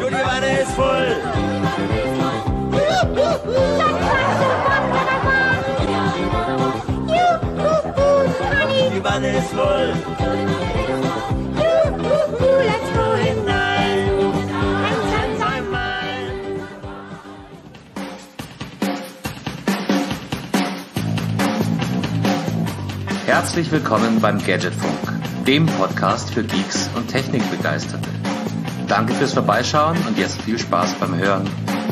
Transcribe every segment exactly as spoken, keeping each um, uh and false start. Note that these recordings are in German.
und die Wanne ist voll. Die Wanne ist voll. Let's go hinein. Herzlich willkommen beim Gadgetfunk, dem Podcast für Geeks und Technikbegeisterte. Danke fürs Vorbeischauen und jetzt viel Spaß beim Hören.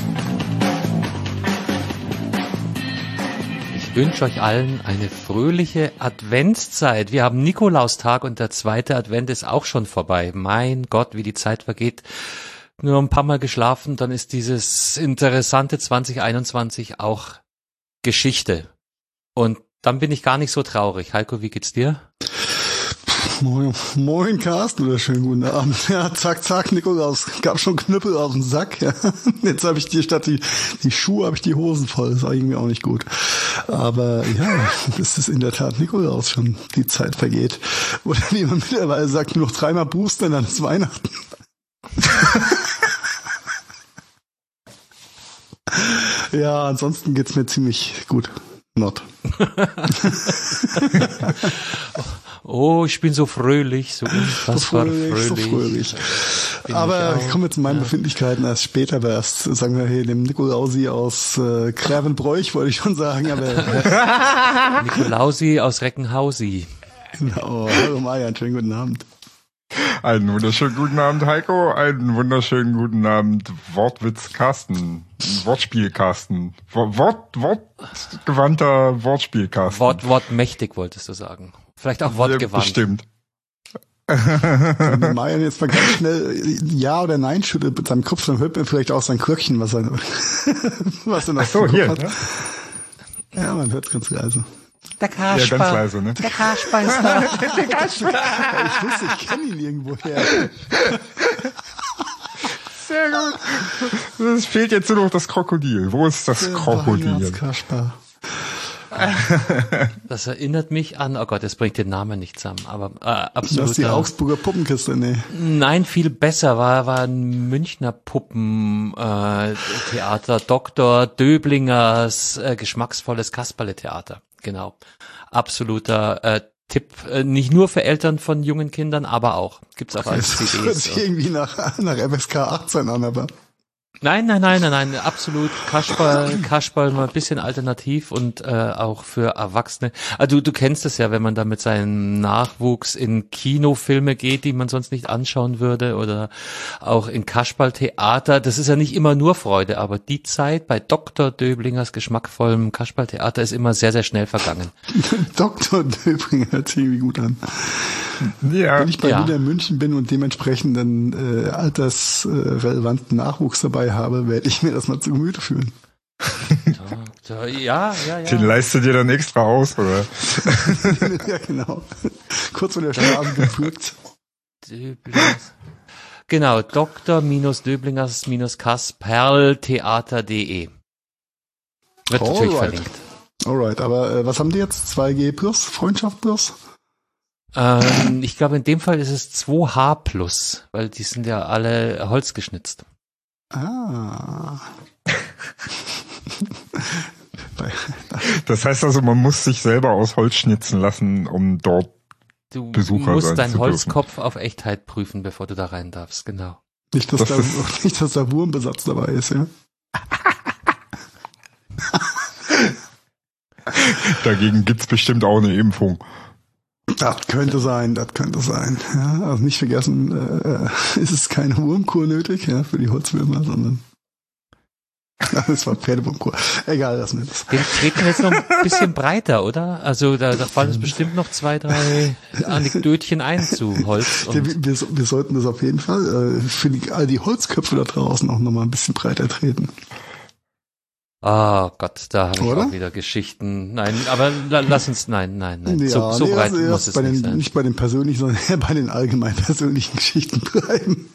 Ich wünsche euch allen eine fröhliche Adventszeit. Wir haben Nikolaustag und der zweite Advent ist auch schon vorbei. Mein Gott, wie die Zeit vergeht. Nur ein paar Mal geschlafen, dann ist dieses interessante zwanzig einundzwanzig auch Geschichte. Und dann bin ich gar nicht so traurig. Heiko, wie geht's dir? Moin, moin Carsten, oder schönen guten Abend. Ja, zack, zack, Nikolaus, gab schon Knüppel aus dem Sack. Ja. Jetzt habe ich die statt die, die Schuhe, habe ich die Hosen voll. Das war irgendwie auch nicht gut. Aber ja, das ist in der Tat Nikolaus schon, die Zeit vergeht. Oder wie man mittlerweile sagt, nur noch dreimal boostern, dann ist Weihnachten. Ja, ansonsten geht's mir ziemlich gut. Not. Oh, ich bin so fröhlich, so unfassbar so fröhlich. fröhlich. So fröhlich. Aber ich komme jetzt zu meinen ja. Befindlichkeiten erst später, aber erst, sagen wir hier, dem Nikolausi aus äh, Grevenbroich, wollte ich schon sagen. Aber Nikolausi aus Reckenhausi. Genau, hallo Marian, schönen guten Abend. Einen wunderschönen guten Abend, Heiko. Einen wunderschönen guten Abend, Wortwitz Carsten. Wortspiel Carsten. Wort, wortgewandter Wortspiel Carsten. Wort, wortmächtig wolltest du sagen. Vielleicht auch wortgewandt. Bestimmt. Wenn Marian jetzt mal ganz schnell Ja oder Nein schüttelt mit seinem Kopf, dann hört man vielleicht auch sein Kröckchen, was er, was er noch Ach so, hier, hat. Ne? Ja, man hört es ganz leise. Der Kasper. Ja, ganz leise, ne? Der Kasper ist da. Der Kasper. Ich wusste, ich kenne ihn irgendwoher. Sehr gut. Es fehlt jetzt nur noch das Krokodil. Wo ist das Der Krokodil? Kasper. Das erinnert mich an, oh Gott, das bringt den Namen nicht zusammen, aber äh, absolut. Das ist die Augsburger Puppenkiste, nee. Nein, viel besser, war war ein Münchner Puppentheater, äh, Theater, Doktor Döblingers äh, geschmacksvolles Kasperle-Theater, genau. Absoluter äh, Tipp, äh, nicht nur für Eltern von jungen Kindern, aber auch. Gibt's auch als C Ds. Das hört sich irgendwie nach, nach F S K achtzehn an, aber... Nein, nein, nein, nein, nein, absolut Kasperl, Kasperl mal ein bisschen alternativ und äh, auch für Erwachsene. Also du, du kennst es ja, wenn man da mit seinem Nachwuchs in Kinofilme geht, die man sonst nicht anschauen würde oder auch in Kasperltheater. Das ist ja nicht immer nur Freude, aber die Zeit bei Doktor Döblingers geschmackvollem Kasperltheater ist immer sehr, sehr schnell vergangen. Doktor Döblinger hört sich irgendwie gut an. Ja. Wenn ich bei ja. wieder in München bin und dementsprechenden äh, altersrelevanten Nachwuchs dabei habe, werde ich mir das mal zu Gemüte führen. Ja, ja, ja. Den leistet ihr dann extra aus, oder? Ja, genau. Kurz vor der Straße gepflückt. Döblingers. Genau, Doktor-Döblingers-Kasperltheater punkt de. Wird Alright. natürlich verlinkt. Alright, aber äh, was haben die jetzt? zwei G plus? Freundschaft plus? Ähm, ich glaube, in dem Fall ist es zwei H plus, weil die sind ja alle holzgeschnitzt. Ah. Das heißt also, man muss sich selber aus Holz schnitzen lassen, um dort Du Besucher musst sein deinen zu Holzkopf auf Echtheit prüfen, bevor du da rein darfst, genau. Nicht, dass Das da, ist- nicht, dass da Wurmbesatz dabei ist, ja? Dagegen gibt's bestimmt auch eine Impfung. Das könnte sein, das könnte sein. Ja, also nicht vergessen, äh, ist es keine Wurmkur nötig, ja, für die Holzwürmer, sondern das war Pferdewurmkur. Egal, lassen wir das. Den treten wir jetzt noch ein bisschen breiter, oder? Also da, da fallen uns bestimmt noch zwei, drei Anekdötchen ein zu Holz. Wir, Und wir, wir sollten das auf jeden Fall äh, für die, all die Holzköpfe da draußen auch nochmal ein bisschen breiter treten. oh Gott, da habe ich Oder? auch wieder Geschichten. Nein, aber la, lass uns, nein, nein, nein. Ja, so so nee, breit also muss erst es bei nicht den, sein. nicht bei den persönlichen, sondern eher bei den allgemein persönlichen Geschichten bleiben.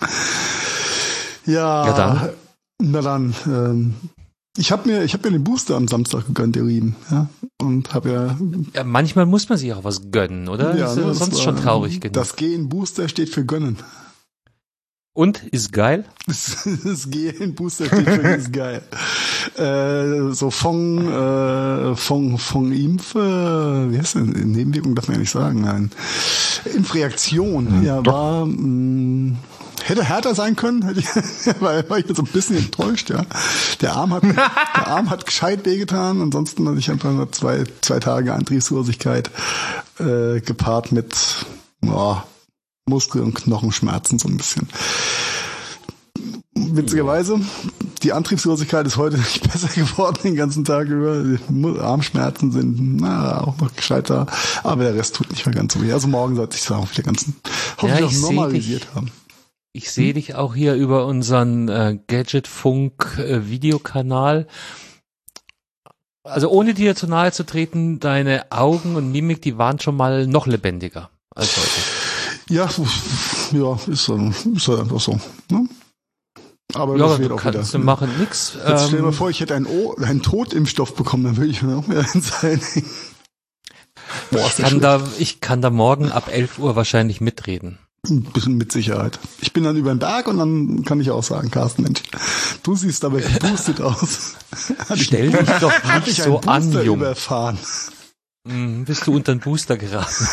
Ja, Ja, dann. na dann. Ähm, ich habe mir, ich habe mir den Booster am Samstag gegönnt, ihr Lieben, ja, und habe ja. Ja, manchmal muss man sich auch was gönnen, oder? ja ist ja ne, sonst das schon war- traurig genug. Das G in Booster steht für gönnen. Und? Ist geil? Das, das Gen-Booster ist geil. Äh, so von, äh, von, von Impf, äh, wie heißt denn? Nebenwirkung darf man ja nicht sagen, nein. Impfreaktion, hm, ja, doch. war, mh, hätte härter sein können, hätte ich, weil war ich jetzt so ein bisschen enttäuscht, ja. Der Arm hat, der Arm hat gescheit wehgetan, ansonsten hatte ich einfach nur zwei, zwei Tage Antriebslosigkeit, äh, gepaart mit, oh, Muskel- und Knochenschmerzen so ein bisschen. Witzigerweise, die Antriebslosigkeit ist heute nicht besser geworden den ganzen Tag über. Die Armschmerzen sind na, auch noch gescheiter, aber der Rest tut nicht mehr ganz so weh. Also morgen sollte ich es auch wieder ganz hoffentlich ja, auch normalisiert dich, haben. Ich sehe hm? dich auch hier über unseren äh, Gadgetfunk-Videokanal. Also ohne dir zu nahe zu treten, deine Augen und Mimik, die waren schon mal noch lebendiger als heute. Ja, ja, ist so, ist halt einfach so. Ne? Aber ja, das wird du auch kannst wieder. Du machen nix. Jetzt ähm, stell dir mal vor, ich hätte einen, o- einen Totimpfstoff bekommen, dann würde ich mir auch mehr sein. Boah, ich, kann da, ich kann da morgen ab elf Uhr wahrscheinlich mitreden. Ein bisschen mit Sicherheit. Ich bin dann über den Berg und dann kann ich auch sagen, Carsten, Mensch, du siehst aber geboostet aus. Stell dich doch nicht so an, Junge. Überfahren. Mm, bist du unter den Booster geraten?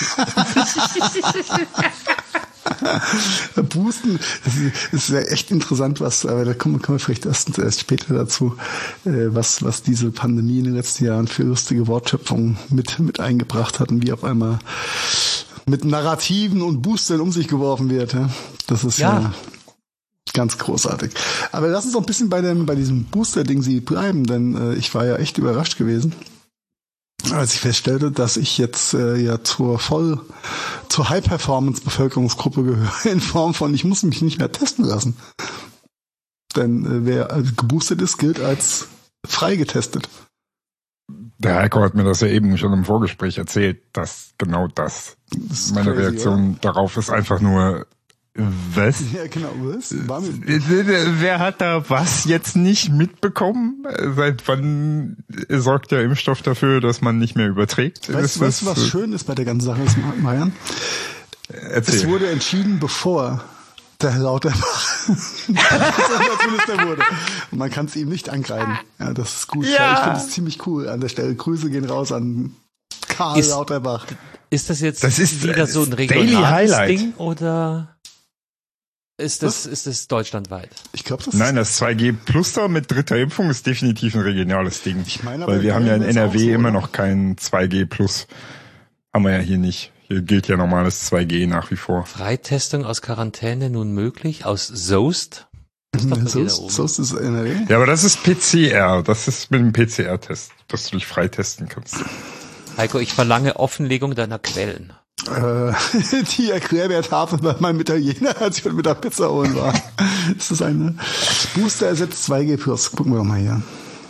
Boosten, das ist, das ist ja echt interessant, was, aber da kommen, kommen wir vielleicht erst, erst später dazu, äh, was, was diese Pandemie in den letzten Jahren für lustige Wortschöpfungen mit, mit eingebracht hat und wie auf einmal mit Narrativen und Boostern um sich geworfen wird. Ja? Das ist ja. ja ganz großartig. Aber lass uns doch ein bisschen bei dem, bei diesem Booster-Ding sie bleiben, denn äh, ich war ja echt überrascht gewesen, als ich feststellte, dass ich jetzt äh, ja zur voll zur High-Performance-Bevölkerungsgruppe gehöre, in Form von, ich muss mich nicht mehr testen lassen. Denn äh, wer also geboostet ist, gilt als frei getestet. Der Heiko hat mir das ja eben schon im Vorgespräch erzählt, dass genau das, das meine crazy, Reaktion oder? Darauf ist einfach nur, was? Ja, genau, was? Wer hat da was jetzt nicht mitbekommen? Seit wann sorgt der Impfstoff dafür, dass man nicht mehr überträgt? Weißt du, weißt, was schön ist bei der ganzen Sache, Marian? Erzähl. Es wurde entschieden, bevor der Herr Lauterbach Minister wurde. Und man kann es ihm nicht angreifen. Ja, das ist gut. Ja. Ich finde es ziemlich cool an der Stelle. Grüße gehen raus an Karl ist, Lauterbach. Ist das jetzt das ist, wieder so ein regionales Ding oder ist das, ist das deutschlandweit? Ich glaube, das Nein, das zwei G Plus da mit dritter Impfung ist definitiv ein regionales Ding. Ich meine, aber weil wir haben ja in N R W so, immer oder? noch kein zwei G Plus. Haben wir ja hier nicht. Hier gilt ja normales zwei G nach wie vor. Freitestung aus Quarantäne nun möglich? Aus Soest? Soest, Soest ist N R W? Ja, aber das ist P C R. Das ist mit dem P C R-Test, dass du dich freitesten kannst. Heiko, ich verlange Offenlegung deiner Quellen. Äh, die Erklärbärtafel bei meinem Italiener, als ich mit der Pizza holen war. Das ist eine Booster ersetzt zwei G Plus. Gucken wir doch mal hier.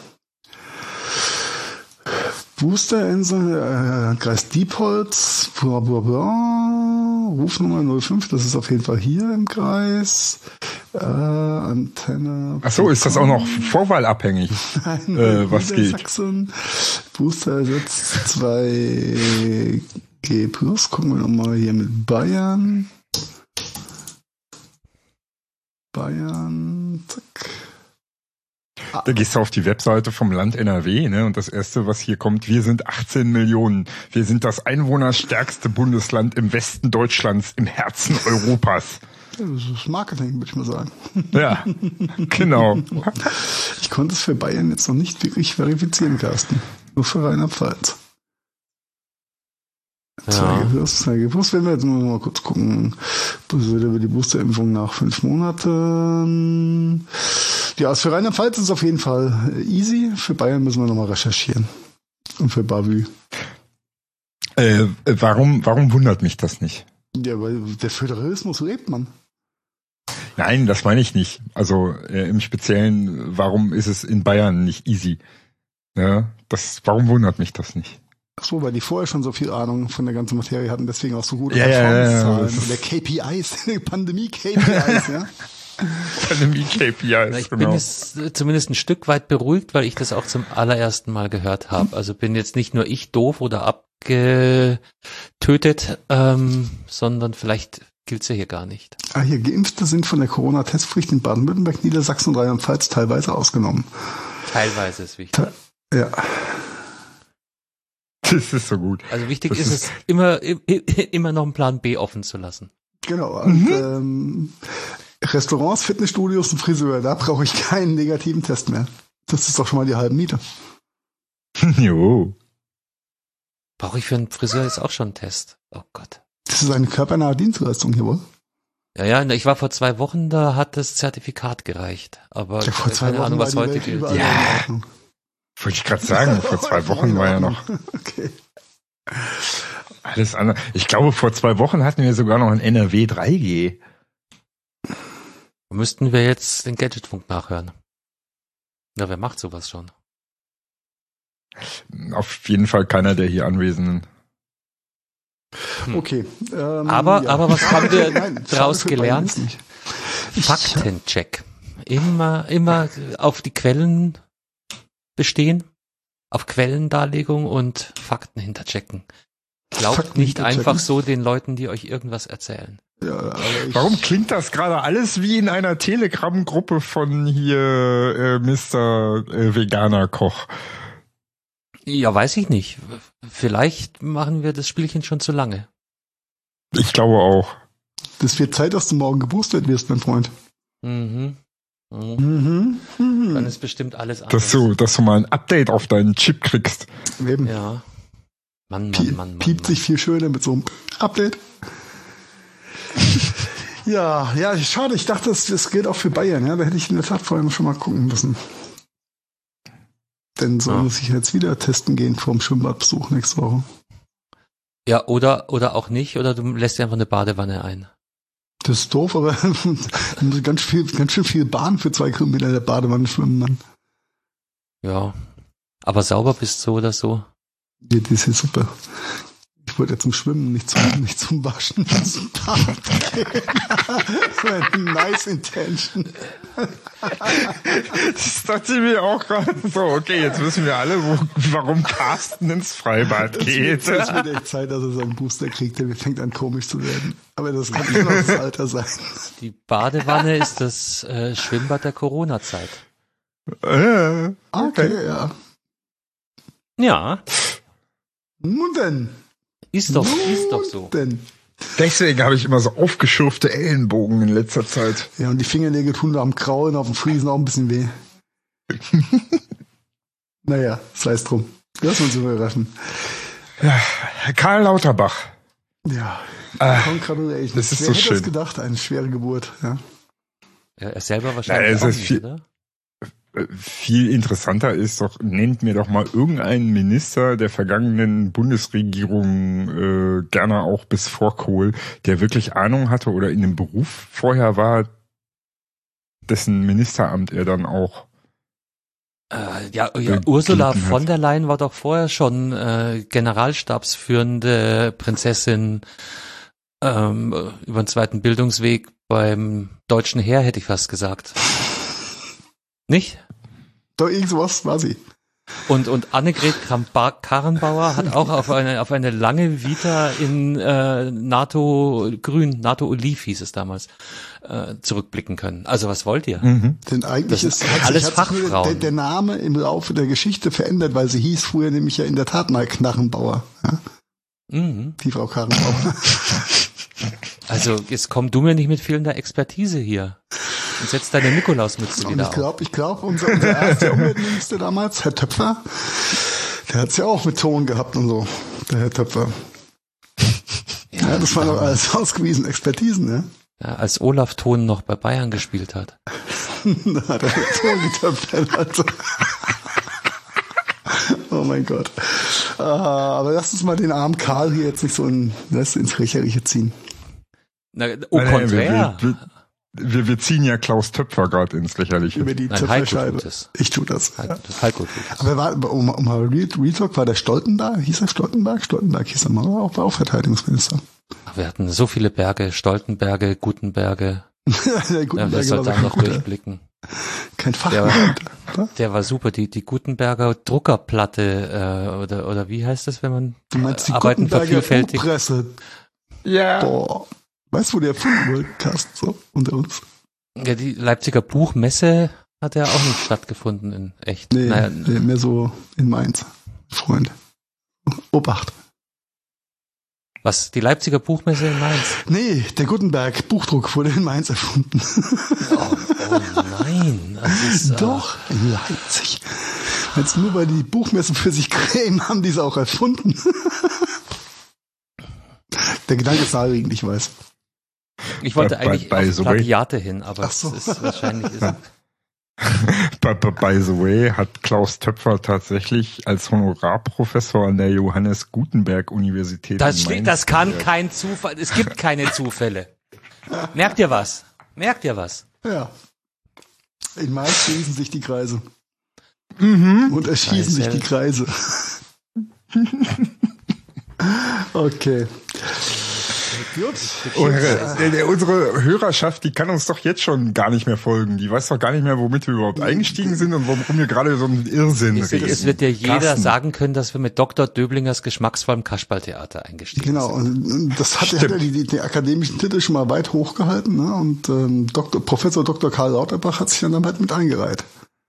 Boosterinsel, äh, Kreis Diepholz, bla bla bla, Rufnummer null fünf, das ist auf jeden Fall hier im Kreis. Äh, Antenne. Ach so, ist das auch noch vorwahlabhängig? Nein, äh, was geht? Sachsen. Booster ersetzt zwei G Plus. Gucken wir nochmal hier mit Bayern. Bayern, zack. Da gehst du auf die Webseite vom Land N R W, ne? Und das erste, was hier kommt, wir sind achtzehn Millionen. Wir sind das einwohnerstärkste Bundesland im Westen Deutschlands, im Herzen Europas. Ja, das ist Marketing, würde ich mal sagen. Ja, genau. Ich konnte es für Bayern jetzt noch nicht wirklich verifizieren, Carsten. Nur für Rheinland-Pfalz. Ja. zwei G Plus, zwei G Plus, wenn wir jetzt mal kurz gucken. Das wird über die Boosterimpfung nach fünf Monaten. Ja, also für Rheinland-Pfalz ist es auf jeden Fall easy. Für Bayern müssen wir nochmal recherchieren. Und für Bavü. Äh, warum, warum wundert mich das nicht? Ja, weil der Föderalismus lebt, man. Nein, das meine ich nicht. Also äh, im Speziellen, warum ist es in Bayern nicht easy? Ja, das, warum wundert mich das nicht? Ach so, weil die vorher schon so viel Ahnung von der ganzen Materie hatten, deswegen auch so gute ja, Performance-Zahlen. Ja, ja, der K P Is, Pandemie-K P Is, ja. Pandemie-K P Is, ich genau. bin jetzt zumindest ein Stück weit beruhigt, weil ich das auch zum allerersten Mal gehört habe. Also bin jetzt nicht nur ich doof oder abgetötet, ähm, sondern vielleicht gilt's ja hier gar nicht. Ah, hier, Geimpfte sind von der Corona-Testpflicht in Baden-Württemberg, Niedersachsen und Rheinland-Pfalz teilweise ausgenommen. Teilweise ist wichtig. Ja. Das ist so gut. Also wichtig Das ist, ist- es, immer, immer noch einen Plan B offen zu lassen. Genau. Und, ähm, Restaurants, Fitnessstudios und Friseure, da brauche ich keinen negativen Test mehr. Das ist doch schon mal die halbe Miete. Jo. Brauche ich für einen Friseur jetzt auch schon einen Test? Oh Gott. Das ist eine körpernahe Dienstleistung hier wohl. Ja, ja, ich war vor zwei Wochen, da hat das Zertifikat gereicht. Aber Ja, vor zwei keine Wochen Ahnung, war was die heute Welt gilt. überall Ja. in Ordnung. Wollte ich gerade sagen, vor zwei Wochen war ja noch Okay. alles andere. Ich glaube, vor zwei Wochen hatten wir sogar noch ein N R W drei G. Müssten wir jetzt den Gadgetfunk nachhören? Na, wer macht sowas schon? Auf jeden Fall keiner der hier Anwesenden. Okay. Ähm, Aber, ja. aber was haben wir Nein, daraus schade für gelernt? Bayern ist nicht. Faktencheck. Immer, immer auf die Quellen bestehen, auf Quellendarlegung und Fakten hinterchecken. Glaubt Fakten nicht hinterchecken? einfach so den Leuten, die euch irgendwas erzählen. Ja, aber ich, Warum klingt das gerade alles wie in einer Telegram-Gruppe von hier äh, Mister Äh, Veganer Koch? Ja, weiß ich nicht. Vielleicht machen wir das Spielchen schon zu lange. Ich glaube auch. Das wird Zeit, dass du morgen geboostert wirst, mein Freund. Mhm. Mhm. Mhm. Dann mhm. ist bestimmt alles anders. Dass du, dass du mal ein Update auf deinen Chip kriegst. Eben. Ja. Mann, Mann, Pie- Mann, Mann. Piept Mann. sich viel schöner mit so einem Update. ja, ja, schade. Ich dachte, das, das gilt auch für Bayern. Ja, da hätte ich in der Tat vorher schon mal gucken müssen. Denn so Ja. muss ich jetzt wieder testen gehen vorm Schwimmbadbesuch nächste Woche. Ja, oder, oder auch nicht, oder du lässt dir einfach eine Badewanne ein. Das ist doof, aber da muss ich ganz viel, ganz schön viel Bahn für zwei Kilometer in der Badewanne schwimmen, Mann. Ja. Aber sauber bist du oder so. Ja, das ist super. Ich wollte ja zum Schwimmen, nicht zum, nicht zum Waschen. Zum Bad gehen. Nice intention. Das dachte ich mir auch gerade so, okay, jetzt wissen wir alle, wo, warum Carsten ins Freibad Es geht. wird, es wird echt Zeit, dass er seinen Booster kriegt. Der fängt an komisch zu werden. Aber das kann nicht noch das Alter sein. Die Badewanne ist das äh, Schwimmbad der Corona-Zeit. Äh, Okay, ja. Ja, Nun denn. ist doch, Nun ist doch so. Denn. Deswegen habe ich immer so aufgeschürfte Ellenbogen in letzter Zeit. Ja, und die Fingernägel tun da am Kraulen, auf dem Friesen auch ein bisschen weh. Naja, sei es drum. Lass uns überraschen. Karl Lauterbach. Ja. Ah, Congratulations. das ist Wer so hätte schön. das gedacht? Eine schwere Geburt. Ja. Ja, er selber wahrscheinlich Ja, es auch ist nicht, viel- oder? Viel interessanter ist doch, nennt mir doch mal irgendeinen Minister der vergangenen Bundesregierung, äh, gerne auch bis vor Kohl, der wirklich Ahnung hatte oder in dem Beruf vorher war, dessen Ministeramt er dann auch. Äh, ja, ja Äh, Ursula gelitten hat. von der Leyen war doch vorher schon äh, generalstabsführende Prinzessin ähm, über den zweiten Bildungsweg beim deutschen Heer, hätte ich fast gesagt. Nicht? Doch, irgend sowas war sie. Und, und Annegret Kramp-Karrenbauer hat auch auf eine, auf eine lange Vita in äh, NATO Grün, NATO Oliv hieß es damals, äh, zurückblicken können. Also was wollt ihr? Mhm. Denn eigentlich Das ist sind hat sich- alles hat sich nur Fachfrauen. Der, der Name im Laufe der Geschichte verändert, weil sie hieß früher nämlich ja in der Tat mal Knarrenbauer. Ja? Mhm. Die Frau Karrenbauer. Also jetzt komm du mir nicht mit fehlender Expertise hier und setz deine Nikolausmütze Und wieder ich auf. glaube, ich glaube, unser, unser erster Umweltminister damals, Herr Töpfer, der hat's ja auch mit Ton gehabt und so, der Herr Töpfer. Ja, das waren doch alles ausgewiesene Expertisen, ne? Ja, als Olaf Thon noch bei Bayern gespielt hat. Da hat er mit Ton getöpfert, also. Oh mein Gott. Ah, aber lass uns mal den armen Karl hier jetzt nicht so in, weißt du, ins Lächerliche ziehen. Na, au Nein, nein, contraire. wir, wir, wir, wir ziehen ja Klaus Töpfer gerade ins Lächerliche. Über die Nein, Heiko Töpferscheibe. tut es. Ich tu das. Halt, Ja. das ist halt gut. gut. Aber war, um, um mal Real, Real Talk, war der Stoltenberg? Hieß er Stoltenberg? Stoltenberg hieß er mal, auch, war auch Verteidigungsminister. Wir hatten so viele Berge, Stoltenberge, Gutenberge. der Ja, wir Gutenberger sollten war da kein noch guter, durchblicken. kein Fachmann. oder? Der war super. Die, die Gutenberger Druckerplatte, äh, oder, oder wie heißt das, wenn man Du meinst die Arbeiten Gutenberger vervielfältigt? Buchpresse. Ja. Boah. Weißt du, wo der erfunden wurde, Carsten, so unter uns? Ja, die Leipziger Buchmesse hat ja auch nicht stattgefunden in echt. Nee, naja, nee, mehr so in Mainz. Freund. Obacht. was, die Leipziger Buchmesse in Mainz? Nee, der Gutenberg Buchdruck wurde in Mainz erfunden. Oh, oh nein. Das ist, Doch, in Leipzig. Jetzt nur weil die Buchmessen für sich grämen, haben die es auch erfunden. Der Gedanke ist naheliegend, ich weiß. Ich wollte By- eigentlich by auf the way. Plagiate hin, aber Ach so. es ist wahrscheinlich... Ist, By, by, by the way, hat Klaus Töpfer tatsächlich als Honorarprofessor an der Johannes Gutenberg Universität das, in steht, Mainz das kann gelehrt. kein Zufall... Es gibt keine Zufälle. Merkt ihr was? Merkt ihr was? Ja. In Mainz schließen sich die Kreise. Mhm. Und erschießen sich Scheiße. die Kreise. Okay. Gut. Oh, Herr, der, der, unsere Hörerschaft, die kann uns doch jetzt schon gar nicht mehr folgen. Die weiß doch gar nicht mehr, womit wir überhaupt eingestiegen sind und warum wir gerade so einen Irrsinn Es, reden. es wird ja jeder Carsten. sagen können, dass wir mit Doktor Döblingers geschmacksvollem Kasperltheater eingestiegen Genau, sind. und das hat, hat er die, die, die akademischen Titel schon mal weit hochgehalten, ne? Und ähm, Doktor, Professor Doktor Karl Lauterbach hat sich dann damit mit eingereiht.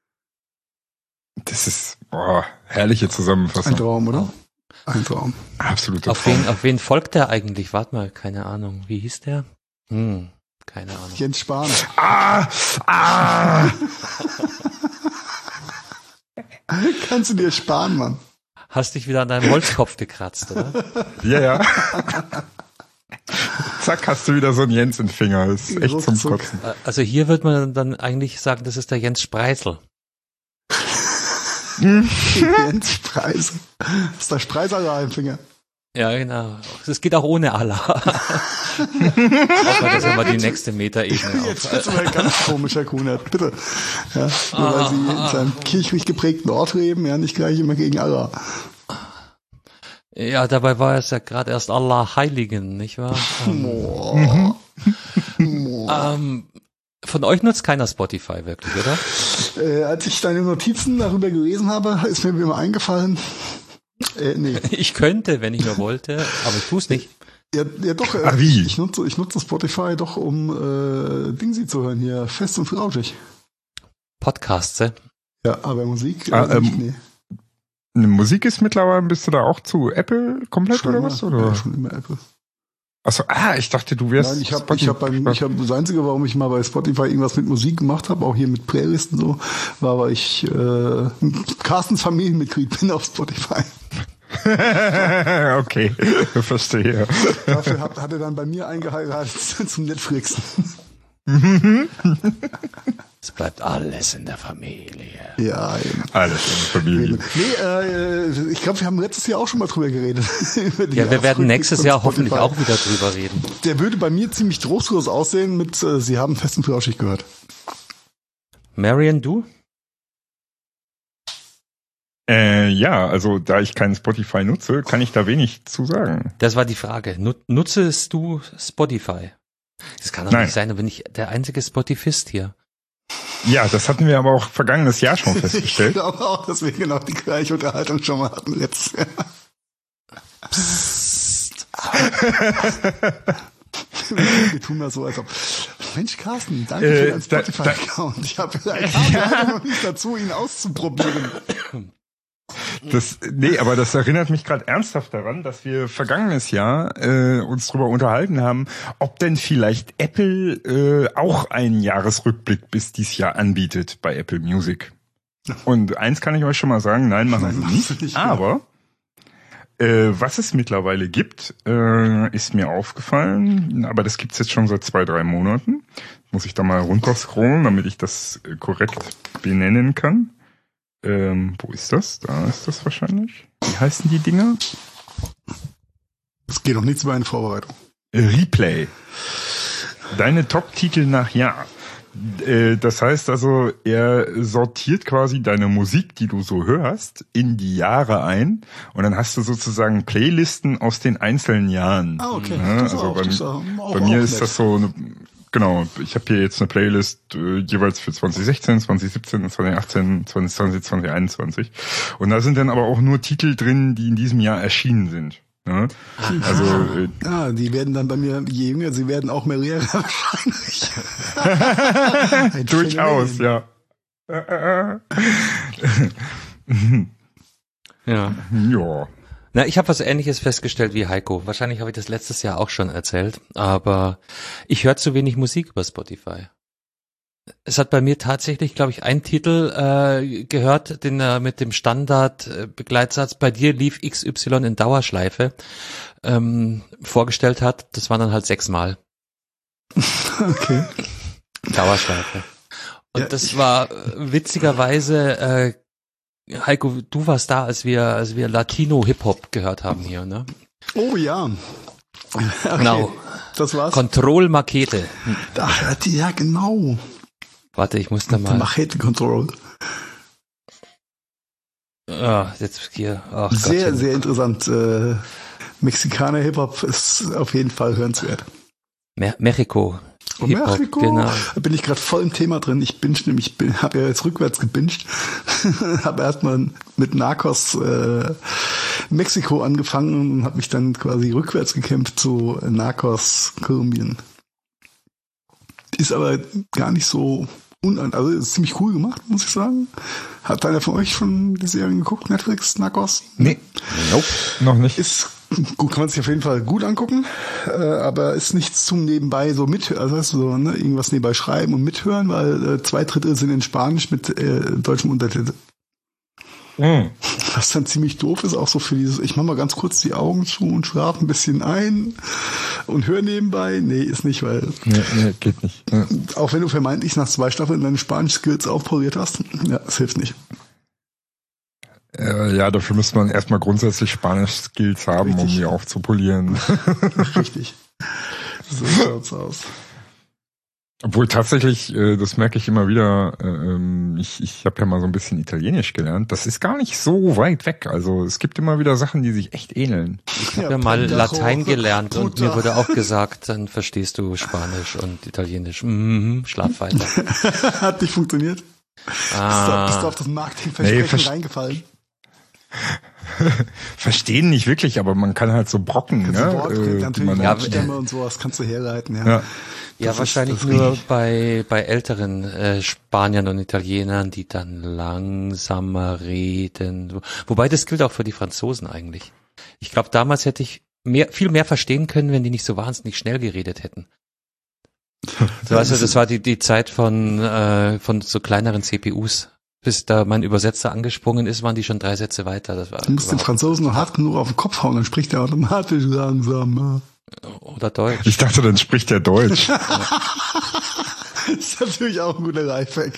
Das ist, boah, herrliche Ein Zusammenfassung. Traum, oder? Ein Traum. Absoluter Auf Traum. wen, auf wen folgt der eigentlich? Warte mal, keine Ahnung. Wie hieß der? Hm, keine Ahnung. Jens Spahn. Ah, ah. Kannst du dir sparen, Mann? Hast dich wieder an deinem Holzkopf gekratzt, oder? Ja, ja. Zack, hast du wieder so einen Jens im Finger. Das ist echt zum Ruckzuck. Kotzen. Also hier wird man dann eigentlich sagen, das ist der Jens Spreisel. Jens Spreisel. Das ist der Spreiser im Finger. Ja, genau. Es geht auch ohne Allah. Aber das ist aber die nächste Metaebene. Jetzt auf. wird's aber ein ganz komischer Kunert, bitte. Ja, nur weil sie in seinem kirchlich geprägten Ort leben, ja, nicht gleich immer gegen Allah. Ja, dabei war es ja gerade erst Allah Heiligen, nicht wahr? Ähm, Boah. Boah. ähm, von euch nutzt keiner Spotify wirklich, oder? Äh, als ich deine Notizen darüber gelesen habe, ist mir wieder eingefallen, äh, nee. Ich könnte, wenn ich nur wollte, aber ich tue es nicht. Ja, ja doch, äh, Ach, wie? Ich, nutze, ich nutze Spotify doch, um äh, Dingsy zu hören hier, fest und flauschig. Podcasts, äh? Ja, aber Musik, äh, Ah, ähm, nicht, nee. Eine Musik ist mittlerweile, bist du da auch zu Apple komplett Schon oder immer, was? Oder? Ja, schon immer Apple. Achso, ah, ich dachte, du wärst. Nein, ich habe ich hab beim, ich hab, das Einzige, warum ich mal bei Spotify irgendwas mit Musik gemacht habe, auch hier mit Playlisten so, war, weil ich äh, Carstens Familienmitglied bin auf Spotify. Okay, verstehe. Dafür hat, hat er dann bei mir eingeheiratet zum Netflixen. Es bleibt alles in der Familie. Ja, eben. Alles in der Familie. Nee, äh, ich glaube, wir haben letztes Jahr auch schon mal drüber geredet. Über die Ja, wir werden Jahresrückblick nächstes von Jahr Spotify. hoffentlich auch wieder drüber reden. Der würde bei mir ziemlich trostlos aussehen mit, äh, Sie haben fest und flauschig gehört. Marion, du? Äh, ja, also da ich keinen Spotify nutze, kann ich da wenig zu sagen. Das war die Frage. Nut- Nutzest du Spotify? Das kann doch Nein. nicht sein, da bin ich der einzige Spotifist hier. Ja, das hatten wir aber auch vergangenes Jahr schon Ich festgestellt. glaube auch, dass wir genau die gleiche Unterhaltung schon mal hatten letztes Jahr. Psst. Wir tun mal so, als ob. Mensch, Carsten, danke Äh, für deinen da- Spotify-Account. Ich habe leider noch nicht dazu, ihn auszuprobieren. Das, nee, aber das erinnert mich gerade ernsthaft daran, dass wir vergangenes Jahr äh, uns darüber unterhalten haben, ob denn vielleicht Apple äh, auch einen Jahresrückblick bis dieses Jahr anbietet bei Apple Music. Und eins kann ich euch schon mal sagen, nein, machen Nein, sie machen sie nicht. nicht, Aber äh, was es mittlerweile gibt, äh, ist mir aufgefallen, aber das gibt's jetzt schon seit zwei, drei Monaten. Muss ich da mal runterscrollen, damit ich das äh, korrekt benennen kann. Ähm, wo ist das? Da ist das wahrscheinlich. Wie heißen die Dinger? Es geht noch nichts über eine Vorbereitung. Replay. Deine Top-Titel nach Jahr. Äh, das heißt also, er sortiert quasi deine Musik, die du so hörst, in die Jahre ein und dann hast du sozusagen Playlisten aus den einzelnen Jahren. Ah, okay. Ja, Das ist also auch- bei, das ist auch- auch- bei mir auch ist nett. das so eine, genau, ich habe hier jetzt eine Playlist äh, jeweils für zwanzig sechzehn, zwanzig siebzehn, zwanzig achtzehn, zwanzig zwanzig, zwanzig einundzwanzig. Und da sind dann aber auch nur Titel drin, die in diesem Jahr erschienen sind. Ne? Also äh, Ja, die werden dann bei mir, je jünger sie werden, auch mehr Lehrer wahrscheinlich. Ein durchaus, Phänomen. ja. Ja. Ja. Na, ich habe was Ähnliches festgestellt wie Heiko. Wahrscheinlich habe ich das letztes Jahr auch schon erzählt, aber ich höre zu wenig Musik über Spotify. Es hat bei mir tatsächlich, glaube ich, ein Titel äh, gehört, den er mit dem Standard-Begleitsatz bei dir lief X Y in Dauerschleife ähm, vorgestellt hat. Das waren dann halt sechsmal. Okay. Dauerschleife. Und Ja, das ich- war äh, witzigerweise, äh, Heiko, du warst da, als wir, als wir Latino-Hip-Hop gehört haben hier, ne? Oh ja. Okay. Genau. Das war's. Kontrollmakete. Ach, die- ja, genau. Warte, ich muss da mal. Machete Control. Ah, jetzt hier. Ach Sehr, Gottchen. sehr interessant. Äh, Mexikaner Hip-Hop ist auf jeden Fall hörenswert. Me- Mexiko. Oh, Hip-Hop, Mexiko. genau. Da bin ich gerade voll im Thema drin. Ich binge nämlich, bin, habe ja jetzt rückwärts gebinged. Habe erstmal mit Narcos äh, Mexiko angefangen und habe mich dann quasi rückwärts gekämpft zu Narcos Kolumbien. Ist aber gar nicht so un also ist ziemlich cool gemacht, muss ich sagen. Hat einer von euch schon die Serien geguckt, Netflix, Narcos? Nee, Nope. noch nicht. Ist gut, kann man sich auf jeden Fall gut angucken, äh, aber ist nichts zum nebenbei so mithören, also weißt du, so, ne, irgendwas nebenbei schreiben und mithören, weil äh, zwei Drittel sind in Spanisch mit äh, deutschem Untertitel. Mhm. Was dann ziemlich doof ist, auch so für dieses, ich mach mal ganz kurz die Augen zu und schlafe ein bisschen ein und höre nebenbei. Nee, ist nicht, weil Nee, nee, geht nicht. Ja. auch wenn du vermeintlich nach zwei Staffeln deine Spanisch-Skills aufpoliert hast, ja, es hilft nicht. Äh, ja, dafür müsste man erstmal grundsätzlich Spanisch-Skills haben, um Richtig. die aufzupolieren. Richtig. So schaut's aus. Obwohl tatsächlich, äh, das merke ich immer wieder, äh, ähm, ich, ich habe ja mal so ein bisschen Italienisch gelernt. Das ist gar nicht so weit weg. Also es gibt immer wieder Sachen, die sich echt ähneln. Ich habe ja, mal Pendacho, Latein gelernt und Puta. mir wurde auch gesagt, dann verstehst du Spanisch und Italienisch. Mhm, schlaf weiter. Hat nicht funktioniert. Bist, du, bist du Ah, auf das Marketingversprechen Nee, verst- reingefallen? Verstehen nicht wirklich, aber man kann halt so Brocken, Kannst du ne? Wort, äh, die natürlich man, Ja, Wortstämme und sowas kannst du herleiten, ja. ja. ja, das ist- wahrscheinlich das ist nur richtig. bei bei älteren äh, Spaniern und Italienern, die dann langsamer reden. Wobei das gilt auch für die Franzosen eigentlich. Ich glaube, damals hätte ich mehr, viel mehr verstehen können, wenn die nicht so wahnsinnig schnell geredet hätten. So, also das war die die Zeit von äh, von so kleineren C P Us. Bis da mein Übersetzer angesprungen ist, waren die schon drei Sätze weiter. Das war Du musst den überhaupt- Franzosen nur hart genug auf den Kopf hauen, dann spricht er automatisch langsam. oder Deutsch. Ich dachte, dann spricht der Deutsch. Das ist natürlich auch ein guter Lifehack.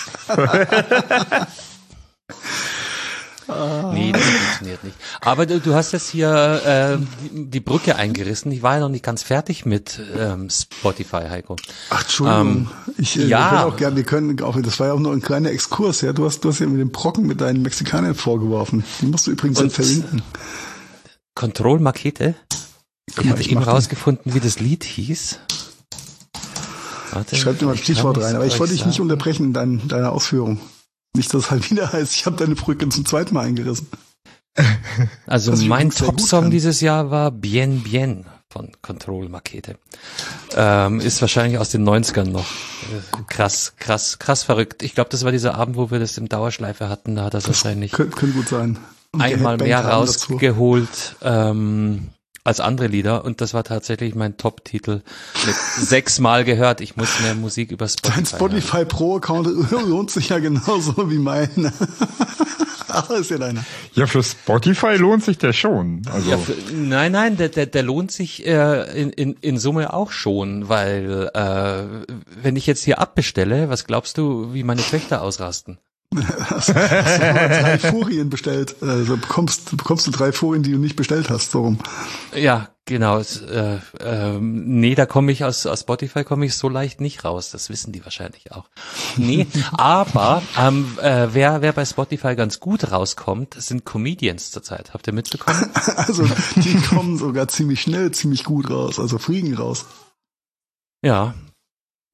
Nee, das funktioniert nicht. Aber du, du hast jetzt hier äh, die, die Brücke eingerissen. Ich war ja noch nicht ganz fertig mit ähm, Spotify, Heiko. Ach, Entschuldigung. Ähm, ich äh, ja. wir können auch gerne, wir können auch, das war ja auch nur ein kleiner Exkurs, ja. Du hast, du hast ja mit dem Brocken mit deinen Mexikanern vorgeworfen. Die musst du übrigens Und- dann verlinken. Kontrollmakete? Ich mal, hatte ich eben mach den- rausgefunden, wie das Lied hieß. Warte, Ich schreib dir mal ein ich Stichwort kann rein, es aber ich euch wollte dich nicht sagen. unterbrechen in dein, deiner Ausführung. Nicht, dass es halt wieder heißt, ich habe deine Brücke zum zweiten Mal eingerissen. Also was ich mein übrigens sehr gut Top-Song fand. dieses Jahr war Bien Bien von Kontrollmakete. Ähm, ist wahrscheinlich aus den neunzigern noch. Äh, Krass, krass, krass verrückt. Ich glaube, das war dieser Abend, wo wir das im Dauerschleife hatten. Da hat das wahrscheinlich Könnte, könnte gut sein. Und der einmal mehr Headbang kam dazu. rausgeholt ähm, als andere Lieder. Und das war tatsächlich mein Top-Titel. Mit sechsmal gehört. Ich muss mehr Musik über Spotify Dein Spotify Pro-Account lohnt sich ja genauso wie mein. Aber ist ja deiner. Ja, für Spotify lohnt sich der schon. Also Ja, für, nein, nein, der, der, der lohnt sich äh, in, in, in Summe auch schon, weil äh, wenn ich jetzt hier abbestelle, was glaubst du, wie meine Töchter ausrasten? Hast, hast du mal drei Furien bestellt? Also bekommst, bekommst du drei Furien, die du nicht bestellt hast, so rum. Ja, genau. Es, äh, ähm, nee, da komme ich aus, aus Spotify komme ich so leicht nicht raus. Das wissen die wahrscheinlich auch. Nee, aber ähm, äh, wer, wer bei Spotify ganz gut rauskommt, sind Comedians zurzeit. Habt ihr mitbekommen? Also die kommen sogar ziemlich schnell, ziemlich gut raus, also fliegen raus. Ja.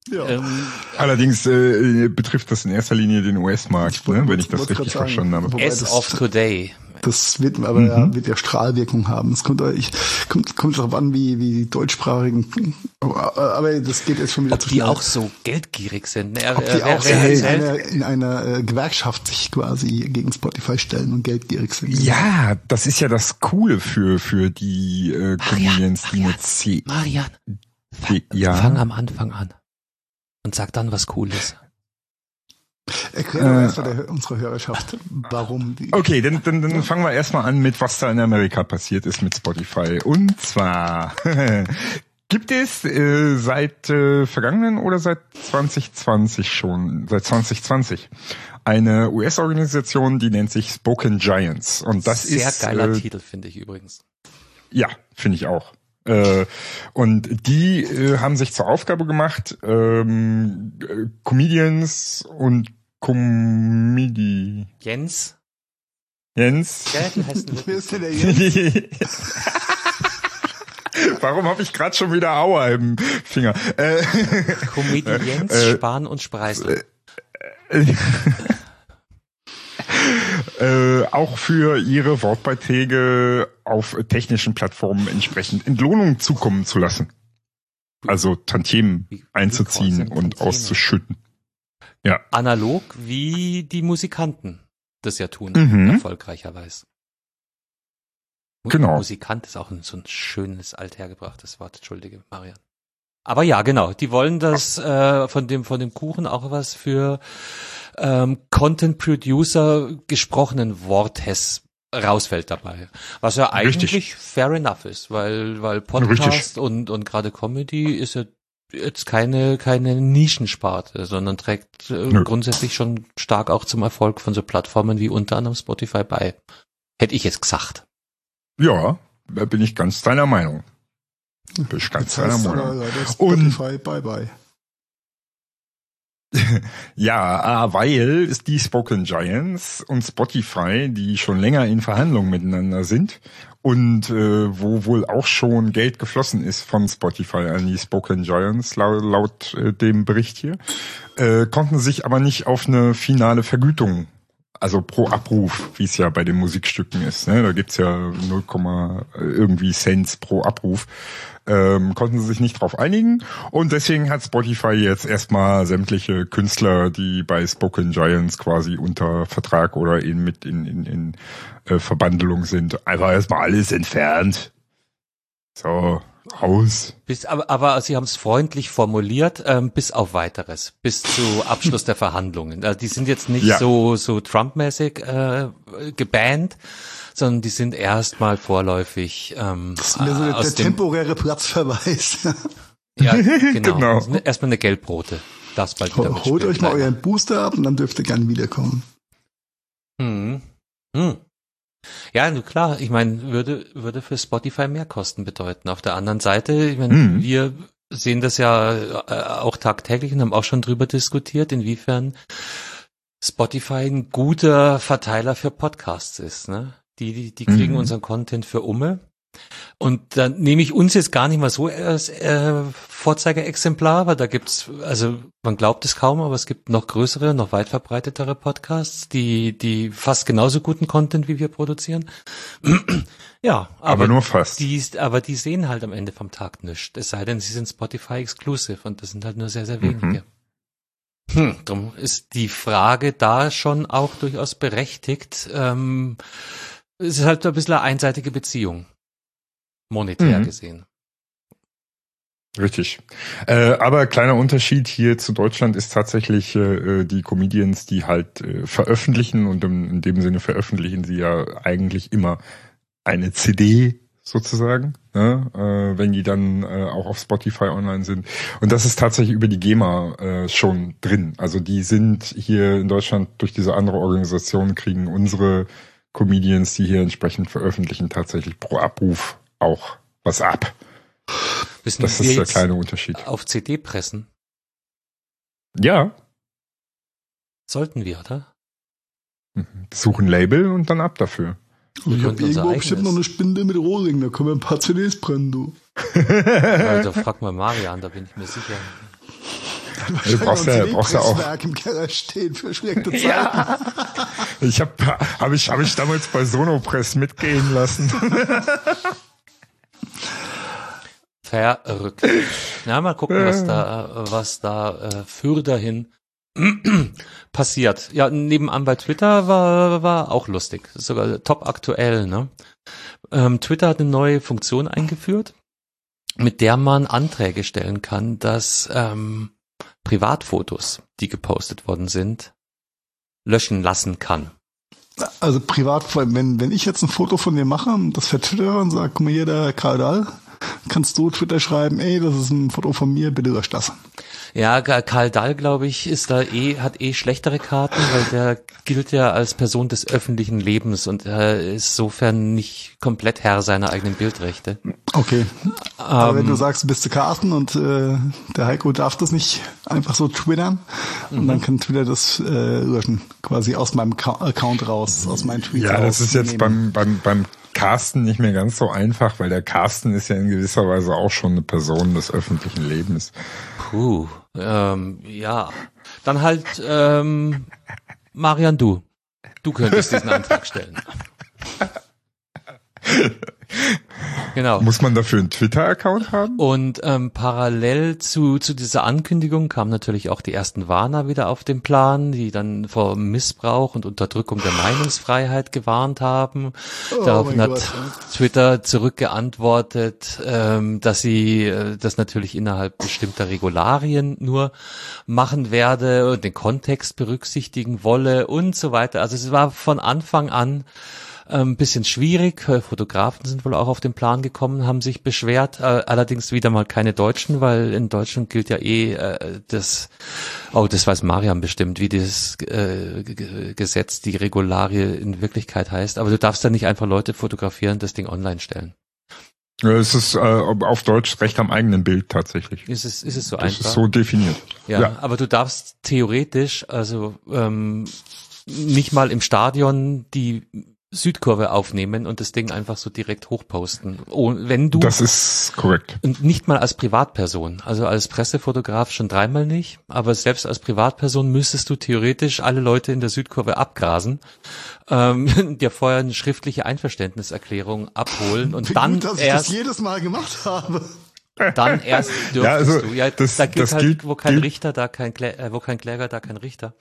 Ja. Ähm, Allerdings äh, betrifft das in erster Linie den U S-Markt, wollte- ne, wenn ich das wollte richtig grad sagen. verstanden habe. Wobei as das- of today. Das wird aber Mhm. ja, wird ja Strahlwirkung haben. Es kommt, ich, kommt, kommt darauf an, wie, wie die deutschsprachigen, aber das geht jetzt schon wieder Ob zu die schnell. auch so geldgierig sind. Ne? Ob die Wer- auch wer in erzählt- einer, in einer äh, Gewerkschaft sich quasi gegen Spotify stellen und geldgierig sind. Ja, das ist ja das Coole für für die äh, Comedians, die eine C. Marian, Die, ja. fang am Anfang an und sag dann was Cooles. Erklär doch Äh, erstmal der, unserer Hörerschaft, warum die. Okay, dann, dann, dann fangen wir erstmal an mit, was da in Amerika passiert ist mit Spotify. Und zwar gibt es äh, seit äh, vergangenen oder seit zwanzig zwanzig schon, seit zwanzig zwanzig, eine U S-Organisation, die nennt sich Spoken Giants. Und das Sehr ist geiler äh, Titel, finde ich übrigens. Ja, finde ich auch. Äh, und die äh, haben sich zur Aufgabe gemacht, ähm, äh, Comedians und Comedi Jens? Jens. Ja, du heißt du Wer ist denn der Jens? Warum habe ich gerade schon wieder Aua im Finger? Äh, Comedy Jens, Äh, Spahn und Spreisel. äh, auch für ihre Wortbeiträge auf technischen Plattformen entsprechend Entlohnung zukommen zu lassen. Also Tantiemen Wie- wie einzuziehen groß sind und Tantiemen? auszuschütten. Ja. Analog wie die Musikanten das ja tun, Mhm. erfolgreicherweise. Mu- Genau. Musikant ist auch ein, so ein schönes, althergebrachtes Wort. Entschuldige, Marian. Aber ja, genau. Die wollen das äh, von dem von dem Kuchen auch was für ähm, Content Producer gesprochenen Wortes rausfällt dabei. Was ja eigentlich Richtig. fair enough ist, weil weil Podcast und und gerade Comedy ist ja jetzt keine keine Nischensparte, sondern trägt äh, Nö. grundsätzlich schon stark auch zum Erfolg von so Plattformen wie unter anderem Spotify bei. Hätte ich jetzt gesagt. Ja, da bin ich ganz deiner Meinung. Bin ich ganz Jetzt deiner heißt aber Meinung. leider Und- Spotify, bye bye. Ja, äh, weil es die Spoken Giants und Spotify, die schon länger in Verhandlungen miteinander sind und äh, wo wohl auch schon Geld geflossen ist von Spotify an die Spoken Giants, laut, laut äh, dem Bericht hier, äh, konnten sich aber nicht auf eine finale Vergütung, also pro Abruf, wie es ja bei den Musikstücken ist, ne? Da gibt's ja null, irgendwie Cents pro Abruf, ähm, konnten sie sich nicht drauf einigen und deswegen hat Spotify jetzt erstmal sämtliche Künstler, die bei Spoken Giants quasi unter Vertrag oder in, mit in, in, in äh, Verbandelung sind, einfach erstmal alles entfernt. So, aus. Bis, aber, aber Sie haben es freundlich formuliert, ähm, bis auf weiteres, bis zu Abschluss der Verhandlungen. Also die sind jetzt nicht Ja. so so Trump-mäßig äh, gebannt, sondern die sind erstmal vorläufig ähm, Das ist mehr so der, aus der dem temporäre Platzverweis. ja genau, Genau. Das sind erstmal eine Geldbrote. Das bald wieder Holt mitspielt, euch mal leider. euren Booster ab und dann dürft ihr gern wiederkommen. Hm. Hm. Ja, nu klar, ich meine, würde würde für Spotify mehr Kosten bedeuten. Auf der anderen Seite, ich meine, Mhm. wir sehen das ja äh, auch tagtäglich und haben auch schon drüber diskutiert, inwiefern Spotify ein guter Verteiler für Podcasts ist. Ne? Die, die, die kriegen Mhm. unseren Content für Umme. Und dann nehme ich uns jetzt gar nicht mal so als äh, Vorzeigeexemplar, weil da gibt's, also man glaubt es kaum, aber es gibt noch größere, noch weit verbreitetere Podcasts, die die fast genauso guten Content wie wir produzieren. Ja, aber, Aber nur fast. die, aber die sehen halt am Ende vom Tag nichts. Es sei denn, sie sind Spotify exclusive und das sind halt nur sehr, sehr wenige. Hm, darum ist die Frage da schon auch durchaus berechtigt. Ähm, es ist halt ein bisschen eine einseitige Beziehung. Monetär Mhm. gesehen. Richtig. Äh, aber kleiner Unterschied hier zu Deutschland ist tatsächlich äh, die Comedians, die halt äh, veröffentlichen und im, in dem Sinne veröffentlichen sie ja eigentlich immer eine C D sozusagen, ne? äh, wenn die dann äh, auch auf Spotify online sind. Und das ist tatsächlich über die GEMA äh, schon drin. Also die sind hier in Deutschland durch diese andere Organisation kriegen unsere Comedians, die hier entsprechend veröffentlichen, tatsächlich pro Abruf auch was ab. Müssen Das wir ist der jetzt kleine Unterschied. auf C D pressen? Ja, Sollten wir, oder? suchen Label und dann ab dafür. Und ich könnten habe unser irgendwo bestimmt eigenes. noch eine Spinde mit Rohling, da können wir ein paar C Ds brennen, du. Also frag mal Marian, da bin ich mir sicher. Du brauchst ja, brauchst ja auch. Werk im Keller stehen für schlechte Zeiten. Ja. Ich habe hab ich, hab ich damals bei Sonopress mitgehen lassen. Verrückt. Ja, mal gucken, was da, was da äh, für dahin passiert. Ja, nebenan bei Twitter war, war auch lustig. Sogar top aktuell, ne? Ähm, Twitter hat eine neue Funktion eingeführt, mit der man Anträge stellen kann, dass ähm, Privatfotos, die gepostet worden sind, löschen lassen kann. Also privat, wenn, wenn ich jetzt ein Foto von dir mache und das vertwitter und sage, guck mal hier, der Karl Dahl, kannst du Twitter schreiben, ey, das ist ein Foto von mir, bitte lösch das. Ja, Karl Dahl, glaube ich, ist da eh, hat eh schlechtere Karten, weil der gilt ja als Person des öffentlichen Lebens und er ist insofern nicht komplett Herr seiner eigenen Bildrechte. Okay. Ähm, Aber wenn du sagst, du bist zu Karten und äh, der Heiko darf das nicht einfach so twittern und mhm. dann kann Twitter das äh, löschen, quasi aus meinem Ka- Account raus, aus meinen Tweets raus. Ja, das ist jetzt beim, beim, beim Carsten nicht mehr ganz so einfach, weil der Carsten ist ja in gewisser Weise auch schon eine Person des öffentlichen Lebens. Puh, ähm, ja. Dann halt, ähm, Marian, du. Du könntest diesen Antrag stellen. Genau. Muss man dafür einen Twitter-Account haben? Und ähm, parallel zu zu dieser Ankündigung kamen natürlich auch die ersten Warner wieder auf den Plan, die dann vor Missbrauch und Unterdrückung der Meinungsfreiheit gewarnt haben. Oh, Daraufhin hat Gott. Twitter zurückgeantwortet, ähm, dass sie äh, das natürlich innerhalb bestimmter Regularien nur machen werde und den Kontext berücksichtigen wolle und so weiter. Also es war von Anfang an ein bisschen schwierig. Fotografen sind wohl auch auf den Plan gekommen, haben sich beschwert. Allerdings wieder mal keine Deutschen, weil in Deutschland gilt ja eh äh, das, oh, das weiß Marian bestimmt, wie das äh, G- Gesetz, die Regularie in Wirklichkeit heißt. Aber du darfst da nicht einfach Leute fotografieren, das Ding online stellen. Ja, es ist äh, auf Deutsch Recht am eigenen Bild tatsächlich. Ist es, ist es so das einfach? Das ist so definiert. Ja, ja, aber du darfst theoretisch, also ähm, nicht mal im Stadion die Südkurve aufnehmen und das Ding einfach so direkt hochposten. Oh, wenn du das ist korrekt. Und nicht mal als Privatperson, also als Pressefotograf schon dreimal nicht, aber selbst als Privatperson müsstest du theoretisch alle Leute in der Südkurve abgrasen, ähm, dir vorher eine schriftliche Einverständniserklärung abholen und Wie dann gut, dass ich erst das jedes Mal gemacht habe. dann erst dürftest Ja, also, du. Ja, das- da gilt das halt, gilt- wo kein gilt- Richter, da kein Klä- äh, wo kein Kläger, da kein Richter.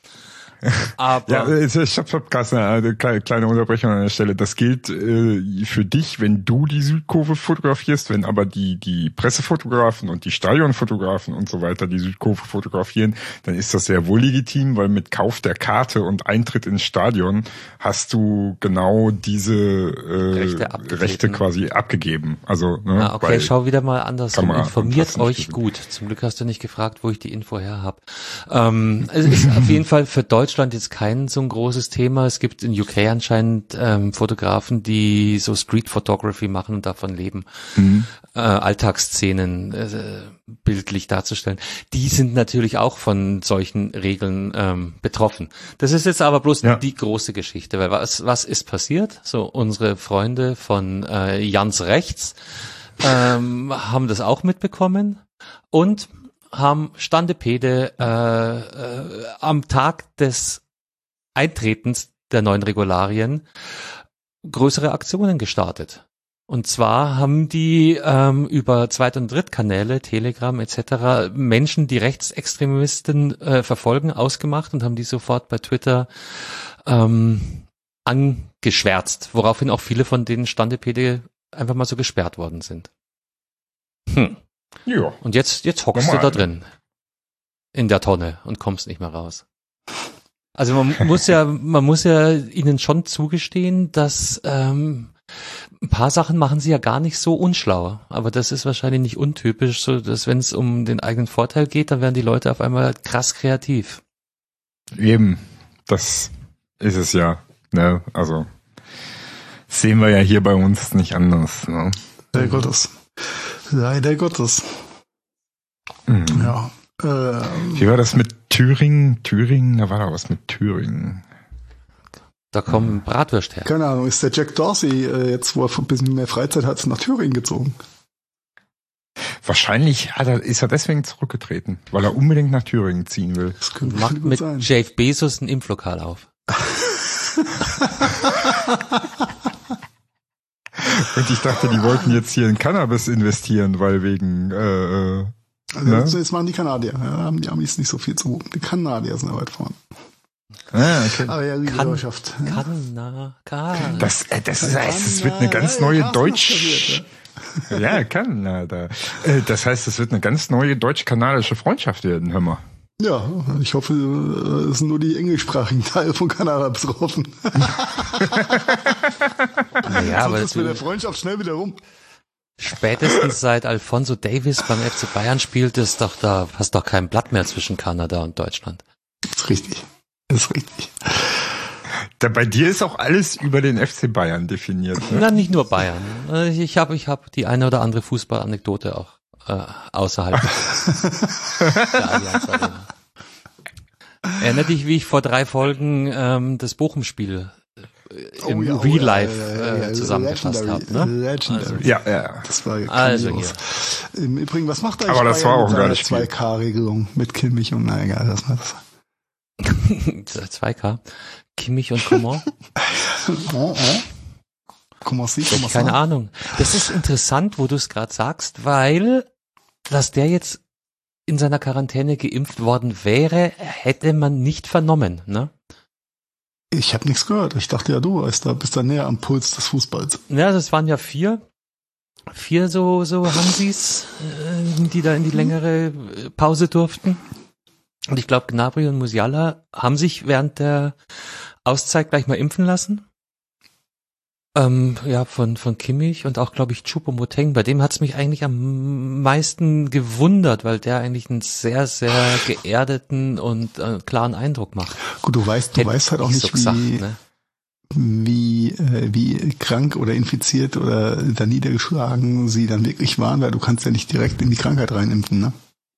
Aber Ja, ich hab, hab Carsten, eine kleine Unterbrechung an der Stelle. Das gilt äh, für dich, wenn du die Südkurve fotografierst, wenn aber die die Pressefotografen und die Stadionfotografen und so weiter die Südkurve fotografieren, dann ist das sehr wohl legitim, weil mit Kauf der Karte und Eintritt ins Stadion hast du genau diese äh, Rechte abgegeben. Rechte quasi abgegeben. Also ne, Ah, okay, weil- schau wieder mal andersrum. Kamera Informiert anpassen, euch stimmt. gut. Zum Glück hast du nicht gefragt, wo ich die Info her habe. Ähm, es ist auf jeden Fall für Deutschland jetzt kein so ein großes Thema. Es gibt in U K anscheinend ähm, Fotografen, die so Street Photography machen und davon leben, Mhm. äh, Alltagsszenen äh, bildlich darzustellen. Die sind natürlich auch von solchen Regeln ähm, betroffen. Das ist jetzt aber bloß Ja. die große Geschichte, weil was was ist passiert? So unsere Freunde von äh, Jans Rechts ähm, haben das auch mitbekommen und haben Standepede äh, äh, am Tag des Eintretens der neuen Regularien größere Aktionen gestartet. Und zwar haben die ähm, über Zweit- und Drittkanäle, Telegram et cetera Menschen, die Rechtsextremisten äh, verfolgen, ausgemacht und haben die sofort bei Twitter ähm, angeschwärzt, woraufhin auch viele von den Standepede einfach mal so gesperrt worden sind. Hm. Ja. Und jetzt, jetzt hockst Normal. du da drin. In der Tonne und kommst nicht mehr raus. Also man muss ja, man muss ja ihnen schon zugestehen, dass ähm, ein paar Sachen machen sie ja gar nicht so unschlau. Aber das ist wahrscheinlich nicht untypisch, so dass wenn es um den eigenen Vorteil geht, dann werden die Leute auf einmal krass kreativ. Eben, das ist es ja. Ne? Also sehen wir ja hier bei uns nicht anders. Ne? Leider Gottes. Leider Gottes. Mhm. Ja. Ähm, Wie war das mit Thüringen? Thüringen, da war da was mit Thüringen. Da kommen Bratwürste her. keine Ahnung, ist der Jack Dorsey äh, jetzt, wo er ein bisschen mehr Freizeit hat, nach Thüringen gezogen? Wahrscheinlich hat er, ist er deswegen zurückgetreten, weil er unbedingt nach Thüringen ziehen will. Das könnte Macht gut mit sein. Jeff Bezos ein Impflokal auf. Und ich dachte, die wollten jetzt hier in Cannabis investieren, weil wegen, äh, äh Also ne? jetzt, jetzt machen die Kanadier. Ja, da haben die Amis nicht so viel zu tun. Die Kanadier sind ja weit vorne. Ah, okay. Aber ja, liebe Kann- Hörerschaft. Ja. Kanna, kann. Das, äh, das ist, es wird eine ganz neue Deutsch, ja, Kanada. Äh, Das heißt, es wird eine ganz neue deutsch-kanadische Freundschaft werden, hör mal. Ja, ich hoffe, äh, es sind nur die englischsprachigen Teile von Kanada betroffen. Ja, aber Sonst ist mit der du, Freundschaft schnell wieder rum. spätestens seit Alfonso Davies beim F C Bayern spielt, ist doch da, hast doch kein Blatt mehr zwischen Kanada und Deutschland. Ist richtig. Ist richtig. Da, bei dir ist auch alles über den F C Bayern definiert. Ne? Na, nicht nur Bayern. Äh, Ich habe ich hab die eine oder andere Fußballanekdote auch äh, außerhalb der Allianz Arena. Erinnert dich, wie ich vor drei Folgen ähm, das Bochum-Spiel äh, im Oh ja, oh Real ja, Life ja, ja, ja, äh, zusammengefasst habe. Legendary, Ne? Legendary. Ja, ja. Das war Also grandios. Im Übrigen, was macht eigentlich Aber das Bayern war auch mit ein seiner geiles Spiel. zwei K-Regelung mit Kimmich und na egal, das war das. zwei K. Kimmich und Coman? Oh, oh. Comment sie, Ich comment keine ça? Ahnung. Das ist interessant, wo du es gerade sagst, weil, dass der jetzt in seiner Quarantäne geimpft worden wäre, hätte man nicht vernommen, ne? Ich habe nichts gehört. Ich dachte ja, du weißt, da bist da näher am Puls des Fußballs. Ja, das waren ja vier, vier so, so Hansis, äh, die da in die längere äh, Pause durften. Und ich glaube, Gnabry und Musiala haben sich während der Auszeit gleich mal impfen lassen. Ähm, ja, von, von Kimmich und auch, glaube ich, Choupo-Moting. Bei dem hat's mich eigentlich am meisten gewundert, weil der eigentlich einen sehr, sehr geerdeten und äh, klaren Eindruck macht. Gut, du weißt, du Hätte weißt halt auch ich nicht, so gesagt, wie, ne? wie, äh, wie krank oder infiziert oder da niedergeschlagen sie dann wirklich waren, weil du kannst ja nicht direkt in die Krankheit reinimpfen, ne?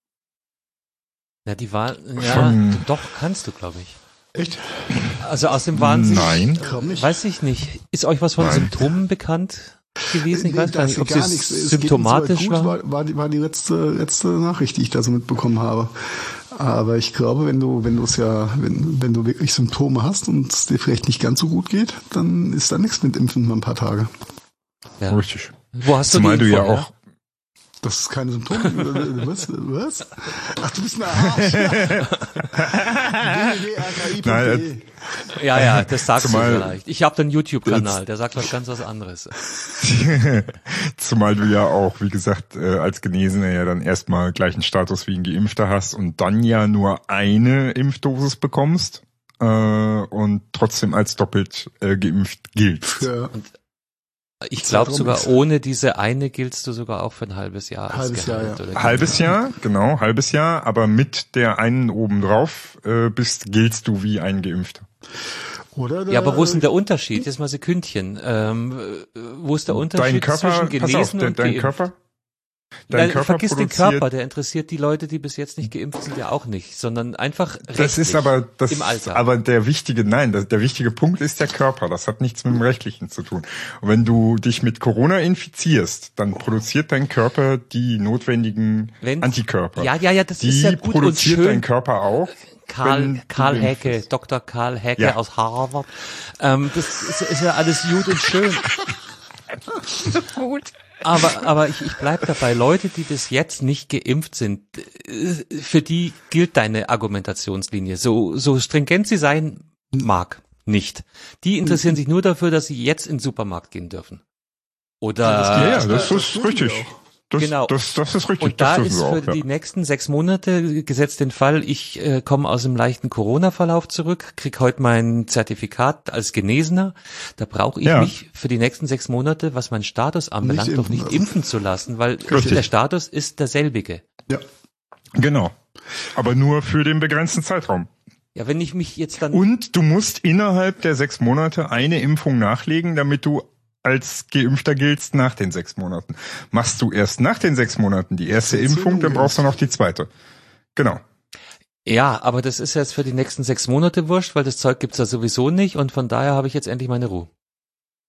Ja, die war, ja, Von- doch, kannst du, glaube ich. Echt? Also aus dem Wahnsinn. Nein. Komm nicht. Weiß ich nicht. Ist euch was von Nein. Symptomen bekannt gewesen? Ich weiß gar nicht, ob gar sie nichts. Es geht symptomatisch nicht so weit war. gut, war, war, die, war die letzte, letzte Nachricht, die ich da so mitbekommen habe. Aber ich glaube, wenn du, wenn du es ja, wenn, wenn du wirklich Symptome hast und es dir vielleicht nicht ganz so gut geht, dann ist da nichts mit Impfen mal ein paar Tage. Ja. Richtig. Wo hast du Zumal die du ja Info, auch, Das ist keine Symptome. Was? Was? Ach, du bist ein Arsch. w w w r k i punkt Nein, d e Ja, ja, das sagst Zumal- du vielleicht. Ich habe da einen YouTube-Kanal, der sagt was ganz was anderes. zumal du ja auch, wie gesagt, äh, als Genesener ja dann erstmal gleichen Status wie ein Geimpfter hast und dann ja nur eine Impfdosis bekommst äh, und trotzdem als doppelt äh, geimpft giltst. Ja, Ich glaube Zeitraum sogar ist- ohne diese eine giltst du sogar auch für ein halbes Jahr. als Halbes Jahr, Gehalt ja. oder Halbes Jahr, genau, halbes Jahr, aber mit der einen obendrauf äh, bist, giltst du wie ein Geimpfter. Oder? Ja, aber wo ist denn der Unterschied? Jetzt mal Sekündchen. Ähm, äh, wo ist der Unterschied Dein Körper, zwischen pass genesen auf, dein, und dein geimpft? Körper, dein Ja, Körper vergiss den produziert- Körper, der interessiert die Leute, die bis jetzt nicht geimpft sind, ja auch nicht, sondern einfach Das rechtlich ist aber das, im Alter. aber der wichtige, nein, das, der wichtige Punkt ist der Körper. Das hat nichts mit dem Rechtlichen zu tun. Und wenn du dich mit Corona infizierst, dann produziert dein Körper die notwendigen Wenn- Antikörper. Ja, ja, ja, das die ist ja gut und produziert schön. dein Körper auch. Karl, wenn du Karl geimpft Hecke, bist. Doktor Karl Hecke Ja. aus Harvard. Ähm, das ist, ist ja alles gut und schön. Aber, aber ich, ich bleib dabei. Leute, die bis jetzt nicht geimpft sind, äh, für die gilt deine Argumentationslinie. So, so stringent sie sein mag, nicht. Die interessieren sich nur dafür, dass sie jetzt in den Supermarkt gehen dürfen. Oder, Ja, ja, das- das das ist tun die richtig. Das, Genau. das, das ist richtig. und da das ist dürfen wir für auch, ja. die nächsten sechs Monate, gesetzt den Fall, ich äh, komme aus einem leichten Corona-Verlauf zurück, krieg heute mein Zertifikat als Genesener. Da brauche ich Ja. mich für die nächsten sechs Monate, was meinen Status anbelangt, Nicht doch nicht impfen impfen zu lassen, weil Richtig. der Status ist derselbige. Ja. Genau. Aber nur für den begrenzten Zeitraum. Ja, wenn ich mich jetzt dann... Und du musst innerhalb der sechs Monate eine Impfung nachlegen, damit du als Geimpfter giltst nach den sechs Monaten. Machst du erst nach den sechs Monaten die erste Verzögerung Impfung, dann ist- brauchst du noch die zweite. Genau. Ja, aber das ist jetzt für die nächsten sechs Monate wurscht, weil das Zeug gibt's ja sowieso nicht und von daher habe ich jetzt endlich meine Ruhe.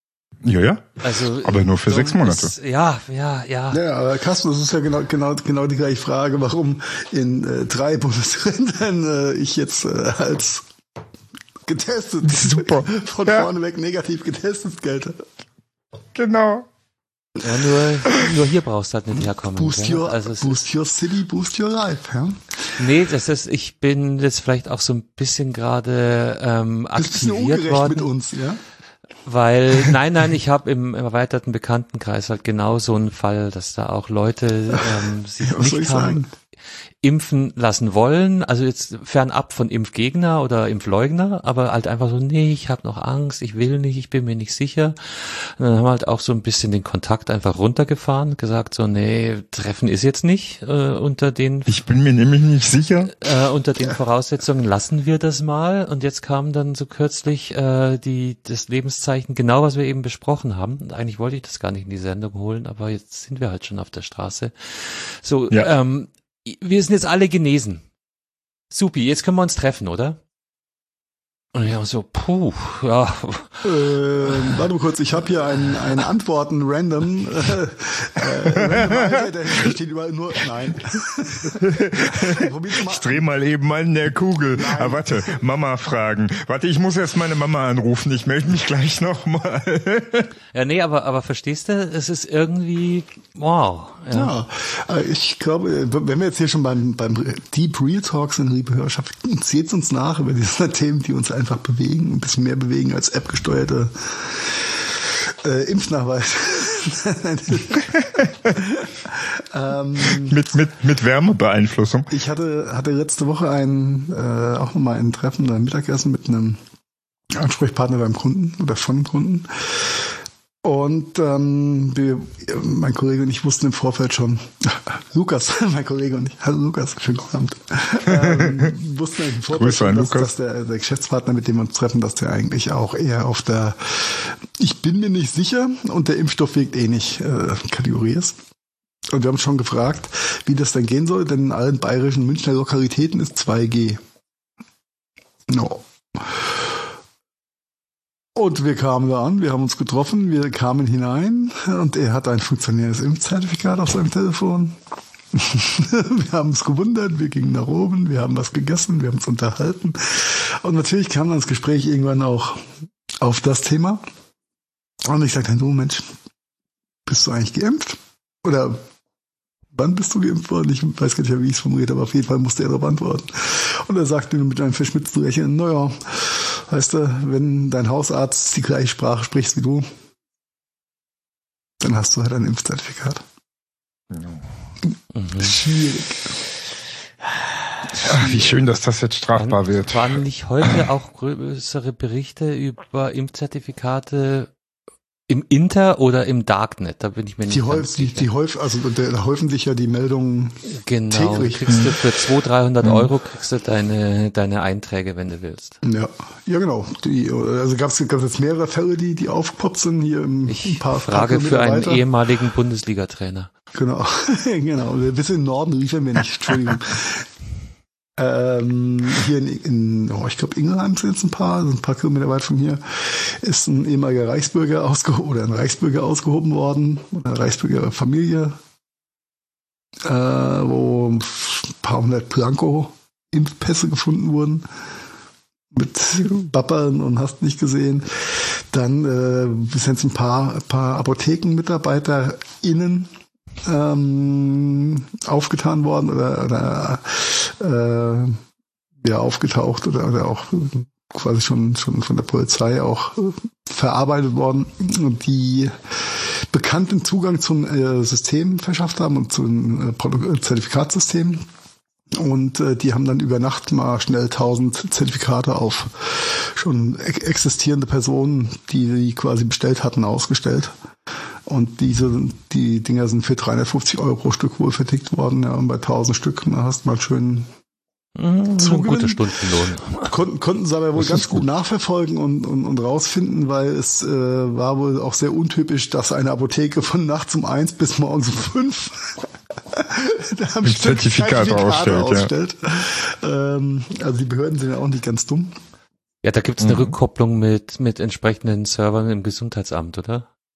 Ja, ja. Also, aber nur für so sechs Monate. Ist, ja, ja, ja. Ja, aber Carsten, das ist ja genau, genau, genau die gleiche Frage, warum in äh, drei Bundesländern äh, ich jetzt äh, als getestet, Super. von Ja. vorne weg negativ getestet gelte. Genau. Ja, nur, nur hier brauchst du halt nicht herkommen. Boost gell? your, also es boost your city, boost your life, ja? Nee, das ist, ich bin jetzt vielleicht auch so ein bisschen gerade ähm, Du bist ein bisschen aktiviert ungerecht worden, mit uns, ja? weil, nein, nein, ich habe im, im erweiterten Bekanntenkreis halt genau so einen Fall, dass da auch Leute ähm, sich Was soll nicht ich haben sagen? impfen lassen wollen, also jetzt fernab von Impfgegner oder Impfleugner, aber halt einfach so, nee, ich habe noch Angst, ich will nicht, ich bin mir nicht sicher. Und dann haben wir halt auch so ein bisschen den Kontakt einfach runtergefahren, gesagt so, nee, Treffen ist jetzt nicht äh, unter den Ich bin mir nämlich nicht sicher. äh, unter den Voraussetzungen lassen wir das mal. Und jetzt kam dann so kürzlich äh, die das Lebenszeichen, genau was wir eben besprochen haben. Und eigentlich wollte ich das gar nicht in die Sendung holen, aber jetzt sind wir halt schon auf der Straße. So, Ja. ähm, wir sind jetzt alle genesen. Supi, jetzt können wir uns treffen, oder? Und ja, so, puh, ja. Äh, warte mal kurz, ich habe hier einen, einen Antworten random. Äh, äh, random Alter, da steht überall nur nein. Probier's mal. Ich dreh mal eben an der Kugel. Ah, warte, Mama fragen. Warte, ich muss erst meine Mama anrufen. Ich melde mich gleich nochmal. Ja, nee, aber, aber verstehst du, es ist irgendwie, wow. Ja. Ja, äh, ich glaube, wenn wir jetzt hier schon beim, beim Deep Real Talks in liebe Hörerschaft, seht uns nach über diese Themen, die uns einfach bewegen, ein bisschen mehr bewegen als App-gesteuerte äh, Impfnachweis. ähm, mit, mit, mit Wärmebeeinflussung. ich hatte, hatte letzte Woche ein, äh, auch nochmal ein Treffen, ein Mittagessen mit einem Ansprechpartner beim Kunden oder von Kunden. Und ähm, wir, mein Kollege und ich wussten im Vorfeld schon, Lukas, mein Kollege und ich, hallo Lukas, schönen guten Abend, ähm, wussten im Vorfeld Grüße schon, an dass, Lukas. dass der, der Geschäftspartner, mit dem wir uns treffen, dass der eigentlich auch eher auf der ich bin mir nicht sicher und der Impfstoff wirkt eh nicht äh, Kategorie ist. Und wir haben schon gefragt, wie das denn gehen soll, denn in allen bayerischen Münchner Lokalitäten ist zwei G. No. Und wir kamen da an, wir haben uns getroffen, wir kamen hinein und er hat ein funktionierendes Impfzertifikat auf seinem Telefon. Wir haben uns gewundert, wir gingen nach oben, wir haben was gegessen, wir haben uns unterhalten. Und natürlich kam dann das Gespräch irgendwann auch auf das Thema. Und ich sagte, du Mensch, bist du eigentlich geimpft? Oder wann bist du geimpft worden? Ich weiß gar nicht mehr, wie ich es formuliert habe, aber auf jeden Fall musste er darauf antworten. Und er sagte mir mit einem verschmitzten Lächeln, naja, weißt du, wenn dein Hausarzt die gleiche Sprache spricht wie du, dann hast du halt ein Impfzertifikat. Mhm. Schwierig. Ach, wie schön, dass das jetzt strafbar wird. Waren nicht heute auch größere Berichte über Impfzertifikate im Inter oder im Darknet? Da bin ich mir nicht Die, ganz häuf, die, sicher. die häuf, also da, da häufen sich ja die Meldungen Genau, täglich. kriegst du für zweihundert, dreihundert Euro kriegst du deine, deine Einträge, wenn du willst. Ja, ja genau. Die, also gab es jetzt mehrere Fälle, die, die aufgepoppt sind hier im Ich ein paar frage paar für einen Kilometer weiter. ehemaligen Bundesliga-Trainer. Genau, genau. Bis in den Norden riefen wir nicht. Entschuldigung. ähm, hier in, in oh, ich glaube Ingelheim sind jetzt ein paar, sind ein paar Kilometer weit von hier, ist ein ehemaliger Reichsbürger ausgehoben oder ein Reichsbürger ausgehoben worden, eine Reichsbürger Familie, äh, wo ein paar hundert Blanko-Impfpässe gefunden wurden. Mit Bappern und hast nicht gesehen. Dann äh, sind es ein paar, ein paar ApothekenmitarbeiterInnen ähm, aufgetan worden oder, oder äh, ja, aufgetaucht oder, oder auch quasi schon, schon von der Polizei auch verarbeitet worden, die bekannten Zugang zum äh, System verschafft haben und zum äh, Zertifikatssystem. Und äh, die haben dann über Nacht mal schnell tausend Zertifikate auf schon ex- existierende Personen, die die quasi bestellt hatten, ausgestellt. Und diese, die Dinger sind für dreihundertfünfzig Euro pro Stück wohl vertickt worden. Ja, und bei tausend Stück, da hast du mal schön Mhm, Zugewinn. guter Stundenlohn. Konnten, konnten sie aber wohl Das ganz ist gut gut. nachverfolgen und, und, und rausfinden, weil es äh, war wohl auch sehr untypisch, dass eine Apotheke von nachts um eins bis morgens um fünf da am Ein Stück Zertifikat Zertifikate ausstellt, ausstellt. Ähm, also die Behörden sind ja auch nicht ganz dumm. Ja, da gibt's eine Mhm. Rückkopplung mit mit entsprechenden Servern im Gesundheitsamt, oder?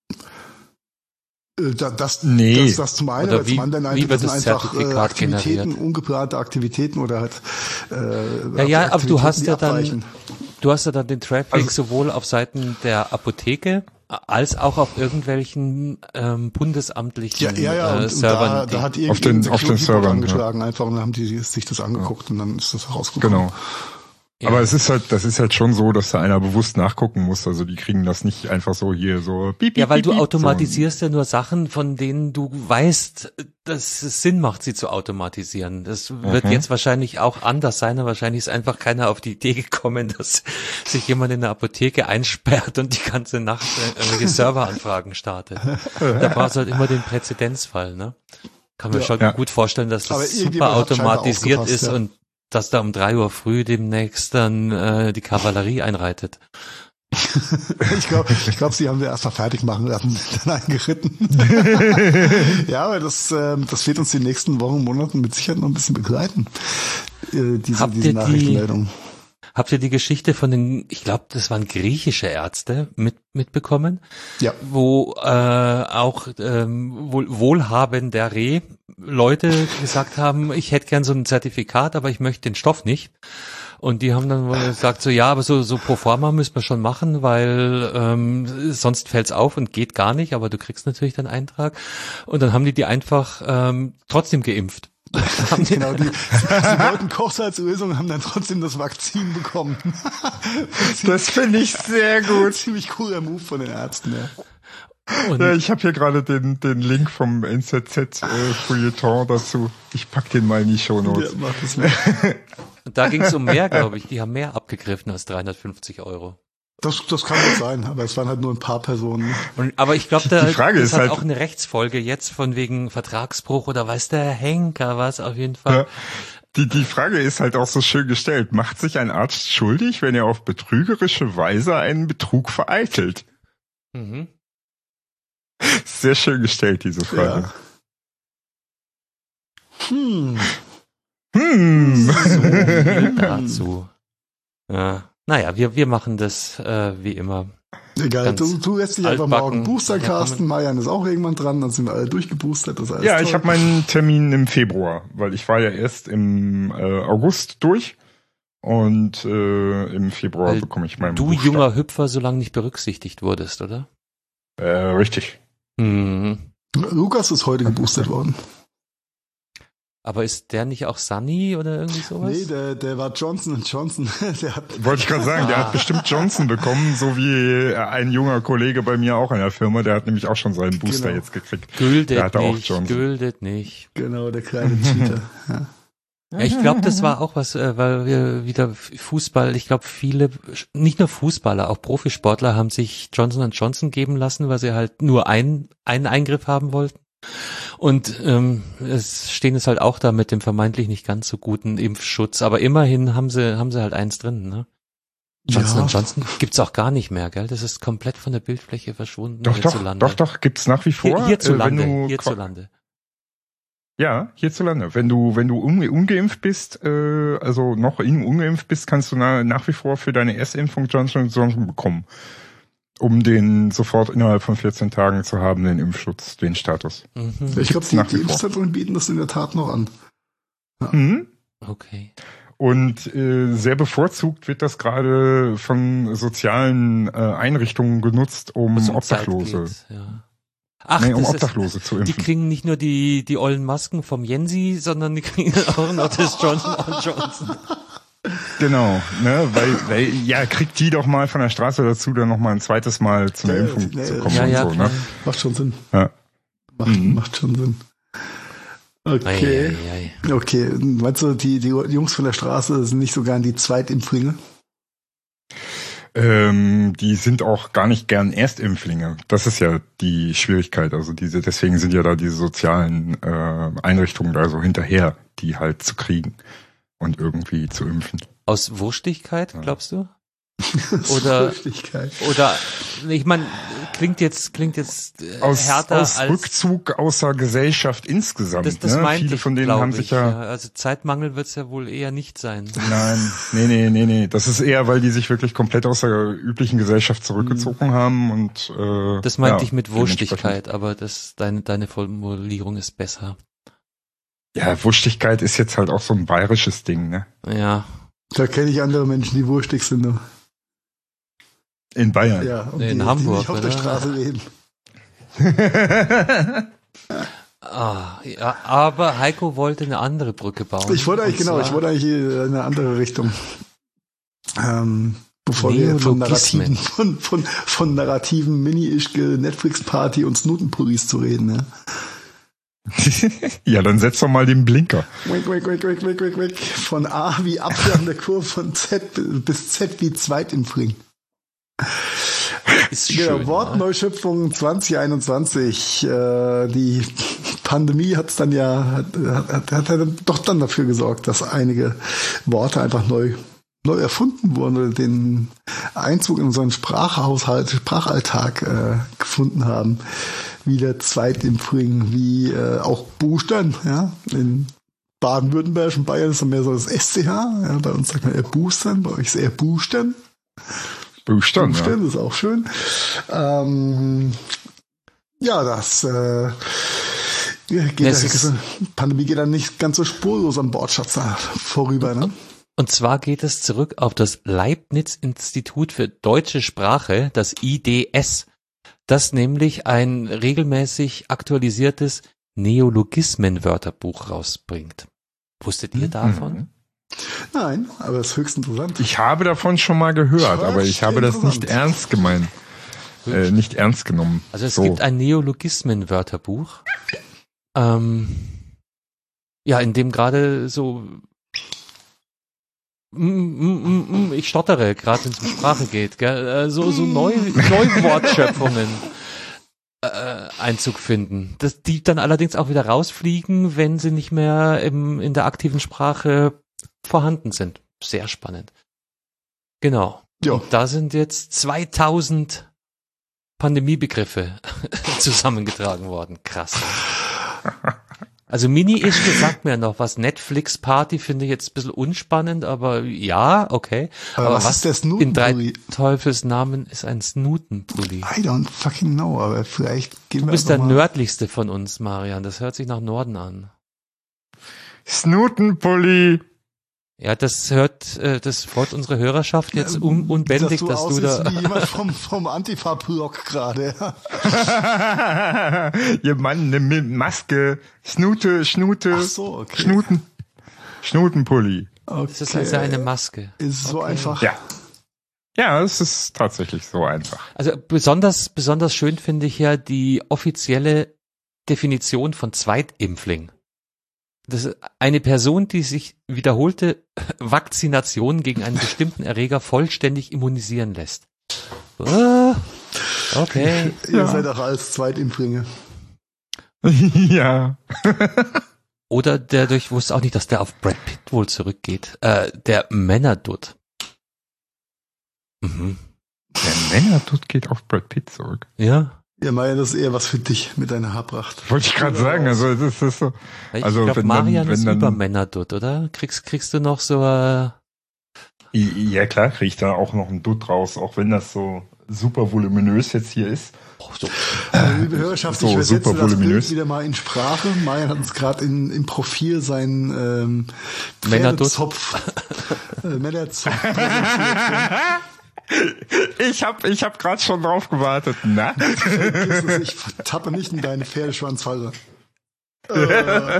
Da, das, Nee. das, das zum einen, Oder aber wie- zum anderen wie einfach, wird das das sind einfach äh, Zertifikat Aktivitäten, generiert? ungeplante Aktivitäten oder halt äh, Ja, ja, aber du Aktivitäten, hast die ja dann, abweichen. du hast ja dann den Traffic Also- sowohl auf Seiten der Apotheke als auch auf irgendwelchen ähm, bundesamtlichen Ja, ja, ja, äh, und, und Servern. da, die, da hat Auf den- irgendein auf den Security-Bot Servern, angeschlagen einfach und dann haben die sich das angeguckt und dann ist das rausgekommen. Genau. ja. Aber es ist halt, das ist halt schon so, dass da einer bewusst nachgucken muss. Also die kriegen das nicht einfach so hier so piep, piep, Ja, weil piep, du piep, automatisierst ja nur Sachen, von denen du weißt, dass es Sinn macht, sie zu automatisieren. Das wird Mhm. jetzt wahrscheinlich auch anders sein, aber wahrscheinlich ist einfach keiner auf die Idee gekommen, dass sich jemand in der Apotheke einsperrt und die ganze Nacht irgendwelche Serveranfragen startet. Da brauchst du halt immer den Präzedenzfall, ne? Kann mir Ja. schon Ja. gut vorstellen, dass Aber das super irgendjemand hat scheinbar automatisiert aufgepasst, ist ja. und dass da um drei Uhr früh demnächst dann äh, die Kavallerie einreitet. Ich glaube, ich glaub, sie haben wir erst mal fertig machen lassen, sind dann eingeritten. Ja, aber das, ähm, das wird uns die nächsten Wochen, Monaten mit Sicherheit noch ein bisschen begleiten. Äh, diese, Habt diese ihr die- Nachrichtenmeldung. Habt ihr die Geschichte von den, ich glaube, das waren griechische Ärzte mit, mitbekommen? Ja. Wo äh, auch ähm, wohl, wohlhabendere Leute gesagt haben, ich hätte gern so ein Zertifikat, aber ich möchte den Stoff nicht. Und die haben dann wohl gesagt, so ja, aber so so pro forma müssen wir schon machen, weil ähm, sonst fällt's auf und geht gar nicht, aber du kriegst natürlich den Eintrag. Und dann haben die die einfach ähm, trotzdem geimpft. Haben die, Genau, die, sie wollten Kochsalzlösung und haben dann trotzdem das Vakzin bekommen. Das finde ich sehr gut. Ziemlich cooler Move von den Ärzten, ja. und, Ja, ich habe hier gerade den, den Link vom N Z Z äh, Feuilleton dazu. Ich pack den mal in die Shownotes. Ja, mach das mal. und da ging es um mehr, glaube ich. Die haben mehr abgegriffen als dreihundertfünfzig Euro. Das, das kann gut sein, aber es waren halt nur ein paar Personen. Und, aber ich glaube, da Die Frage ist ist halt halt- auch eine Rechtsfolge jetzt von wegen Vertragsbruch oder weiß der Henker was auf jeden Fall. Ja. Die, die Frage ist halt auch so schön gestellt. Macht sich ein Arzt schuldig, wenn er auf betrügerische Weise einen Betrug vereitelt? Mhm. Sehr schön gestellt, diese Frage. Ja. Hm. Hm. So viel dazu. Ja. Naja, wir, wir machen das äh, wie immer. Egal, Ganz du, du lässt dich einfach altbacken. morgen Boostercasten. Ja, Marian ist auch irgendwann dran, dann sind wir alle durchgeboostert. Das ist alles Ja, toll. ich habe meinen Termin im Februar, weil ich war ja erst im äh, August durch und äh, im Februar Weil bekomme ich meinen Du Booster. junger Hüpfer so lange nicht berücksichtigt wurdest, oder? Äh, richtig. Mhm. Lukas ist heute geboostert worden. Aber ist der nicht auch Sunny oder irgendwie sowas? Nee, der, der war Johnson und Johnson. Der hat, Wollte ich gerade sagen, der hat bestimmt Johnson bekommen, so wie ein junger Kollege bei mir auch in der Firma, der hat nämlich auch schon seinen Booster Genau. jetzt gekriegt. Gültet Der hatte auch nicht, Johnson. gültet nicht. genau, der kleine Cheater. Ja. Ja, ich glaube, das war auch was, äh, weil wir wieder Fußball, ich glaube viele, nicht nur Fußballer, auch Profisportler haben sich Johnson und Johnson geben lassen, weil sie halt nur einen, einen Eingriff haben wollten. Und ähm, es stehen es halt auch da mit dem vermeintlich nicht ganz so guten Impfschutz, aber immerhin haben sie haben sie halt eins drin, ne? Johnson Ja. und Johnson gibt's auch gar nicht mehr, gell? Das ist komplett von der Bildfläche verschwunden Doch, doch, hierzulande. doch, doch, gibt's nach wie vor. Hier, hierzulande, äh, wenn du hierzulande. Ja, hierzulande. Wenn du, wenn du unge ungeimpft bist, äh, also noch in ungeimpft bist, kannst du na, nach wie vor für deine Erstimpfung Johnson und Johnson bekommen. Um den sofort innerhalb von vierzehn Tagen zu haben, den Impfschutz, den Status. Mhm. Ich glaube, die, nach die wie vor. Impfzentren bieten das in der Tat noch an. Mhm. Okay. Und äh, sehr bevorzugt wird das gerade von sozialen äh, Einrichtungen genutzt, um Was um Obdachlose, Zeit geht, ja. Ach, nee, um das ist, Obdachlose zu die impfen. kriegen nicht nur die die ollen Masken vom Jensi, sondern die kriegen auch noch das Johnson und Johnson. Genau, ne, weil, weil, ja, kriegt die doch mal von der Straße dazu, dann noch mal ein zweites Mal zu einer Ja, Impfung ja, zu kommen ja, und ja, so, klar. ne? Macht schon Sinn. Ja. Macht, Mhm. macht schon Sinn. Okay. Ei, ei, ei. Okay. Meinst du, die, die Jungs von der Straße sind nicht so gern die Zweitimpflinge? Ähm, die sind auch gar nicht gern Erstimpflinge. Das ist ja die Schwierigkeit. Also diese, deswegen sind ja da diese sozialen äh, Einrichtungen da so hinterher, die halt zu kriegen und irgendwie zu impfen. Aus Wurstigkeit, glaubst du? Oder, Wurstigkeit. oder, ich meine, klingt jetzt, klingt jetzt äh, Aus, härter aus als... Rückzug außer Gesellschaft insgesamt. Das, das ne? meinte Viele ich, von denen glaub haben ich, sich ja, ja. Also Zeitmangel wird es ja wohl eher nicht sein. nein, nee, nee, nee, nee. Das ist eher, weil die sich wirklich komplett aus der üblichen Gesellschaft zurückgezogen haben und äh, Das meinte ja, ich mit dementsprechend- Wurstigkeit, aber das, deine, deine Formulierung ist besser. Ja, Wurstigkeit ist jetzt halt auch so ein bayerisches Ding, ne? Ja. Da kenne ich andere Menschen, die wurstig sind. Ne? In Bayern. Ja, und In die, Hamburg, die nicht auf oder? der Straße reden. Ah, ja, aber Heiko wollte eine andere Brücke bauen. Ich wollte eigentlich, Und genau, ich zwar- wollte eigentlich in eine andere Richtung. Ähm, bevor wir von Neologismen. Narrativen, von, von, von narrativen Mini-Ischke, Netflix-Party und Snutenpuris zu reden. Ne? Ja, dann setz doch mal den Blinker. Wick, wick, wick, wick, wick, wick, wick. Von A wie Apfel an der Kurve, von Z bis Z wie Zweitimpfring. Ist Genau, schön, Wortneuschöpfung zwanzig einundzwanzig. Äh, die Pandemie hat's dann ja, hat, hat, hat dann doch dann dafür gesorgt, dass einige Worte einfach neu, neu erfunden wurden oder den Einzug in unseren Sprachhaushalt, Sprachalltag äh, gefunden haben. Wie der Zweitimpfring, wie äh, auch Buchstaben, ja, in Baden-Württemberg und Bayern ist dann mehr so das S C H, ja, bei uns sagt man eher Boostern, bei euch ist eher Buchstaben. Buchstaben, ja. Buchstaben, das ist auch schön. Ähm, ja, das äh, geht Es da, ist- Pandemie geht dann nicht ganz so spurlos am Bordschatz vorüber, ne? Und zwar geht es zurück auf das Leibniz-Institut für deutsche Sprache, das I D S, das nämlich ein regelmäßig aktualisiertes Neologismen-Wörterbuch rausbringt. Wusstet ihr davon? Nein, aber das ist höchst interessant. Ich habe davon schon mal gehört, aber ich habe das nicht ernst gemeint. Äh, nicht ernst genommen. Also es so. gibt ein Neologismen-Wörterbuch, ähm, ja, in dem gerade so mm, mm, mm, mm, ich stottere, gerade wenn es um Sprache geht, gell? Äh, so, so neu, Neuwortschöpfungen äh, Einzug finden. Das, die dann allerdings auch wieder rausfliegen, wenn sie nicht mehr im, in der aktiven Sprache vorhanden sind. Sehr spannend. Genau. Ja. Und da sind jetzt zweitausend Pandemiebegriffe zusammengetragen worden. Krass. Also Mini-Ischke sagt mir noch was. Netflix-Party finde ich jetzt ein bisschen unspannend, aber ja, okay. Aber was ist der in drei Snutenpulli? Teufels Namen ist ein Snutenpulli? I don't fucking know, aber vielleicht gehen Du wir bist der einfach mal. nördlichste von uns, Marian. Das hört sich nach Norden an. Snutenpulli. Ja, das hört, äh, das freut unsere Hörerschaft jetzt un unbändig, dass du, aussiehst da. wie jemand vom, vom Antifa-Block gerade. Ja. Ihr Mann, ne Mi- Maske, Snute, Schnute, Ach so, okay. Schnuten, Schnutenpulli. Okay. Das ist also eine Maske. Ist so Okay. einfach. Ja. Ja, es ist tatsächlich so einfach. Also besonders, besonders schön finde ich ja die offizielle Definition von Zweitimpfling. Das ist eine Person, die sich wiederholte Vakzination gegen einen bestimmten Erreger vollständig immunisieren lässt. Ah, okay. Ihr seid auch als Zweitimpflinge. Ja. Oder der, ich wusste auch nicht, dass der auf Brad Pitt wohl zurückgeht. Äh, der Männerdutt. Mhm. Der Männerdutt geht auf Brad Pitt zurück. Ja. Ja, Maya, das ist eher was für dich mit deiner Haarpracht. Wollte ich gerade sagen, also das ist so. Ich Also glaube, wenn dann- Marian wenn ist dann- über Männerdutt, oder? Kriegst, kriegst du noch so, äh, Ja klar, kriege ich da auch noch einen Dutt raus, auch wenn das so super voluminös jetzt hier ist. oh, so. Also, liebe Hörerschaft, So ich übersetze super das Bild voluminös. wieder mal in Sprache. Maya hat uns gerade in, im Profil seinen ähm, Männerdutt. Pferdezopf, äh, Männerzopf präsentiert. Ich hab, ich hab gerade schon drauf gewartet. Na? Vergiss es, ich tappe nicht in deine Pferdeschwanzfalle. Äh,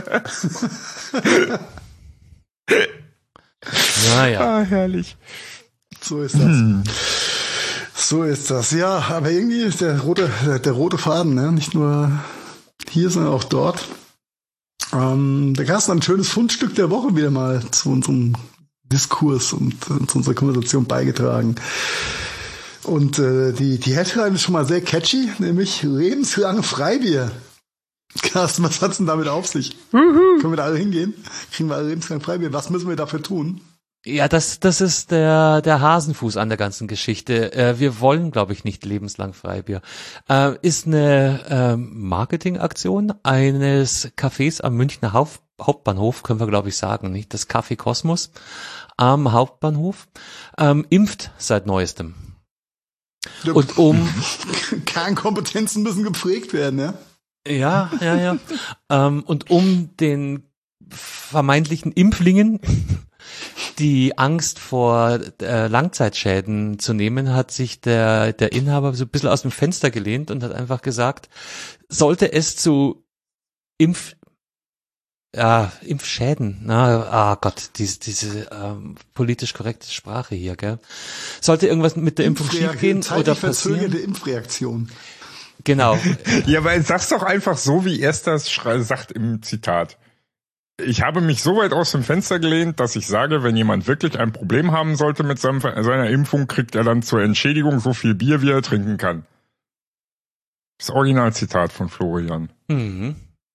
Naja. Ah, herrlich. so ist das. So ist das. Ja, aber irgendwie ist der rote, der rote Faden, ne? Nicht nur hier, sondern auch dort. Ähm, der Carsten hat ein schönes Fundstück der Woche wieder mal zu unserem Diskurs und äh, zu unserer Konversation beigetragen. Und äh, die, die Headline ist schon mal sehr catchy, nämlich lebenslange Freibier. Carsten, was hat's denn damit auf sich? Können wir da alle hingehen? Kriegen wir alle lebenslang Freibier? Was müssen wir dafür tun? Ja, das, das ist der, der Hasenfuß an der ganzen Geschichte. Äh, wir wollen, glaube ich, nicht lebenslang Freibier. Äh, ist eine äh, Marketingaktion eines Cafés am Münchner Hauf, Hauptbahnhof, können wir, glaube ich, sagen, nicht? Das Café Kosmos am Hauptbahnhof, ähm, impft seit Neuestem. Und um Kernkompetenzen müssen gepflegt werden, ja? Ja, ja, ja. ähm, und um den vermeintlichen Impflingen die Angst vor äh, Langzeitschäden zu nehmen, hat sich der der Inhaber so ein bisschen aus dem Fenster gelehnt und hat einfach gesagt, sollte es zu Impf ja, Impfschäden, na, ah Gott, diese diese ähm, politisch korrekte Sprache hier, gell? Sollte irgendwas mit der Impfung schiefgehen oder passieren? Verzögerte Impfreaktion. Genau. Ja, weil sag's doch einfach so, wie er das sagt im Zitat. Ich habe mich so weit aus dem Fenster gelehnt, dass ich sage, wenn jemand wirklich ein Problem haben sollte mit seinem, seiner Impfung, kriegt er dann zur Entschädigung so viel Bier, wie er trinken kann. Das Originalzitat von Florian. Mhm.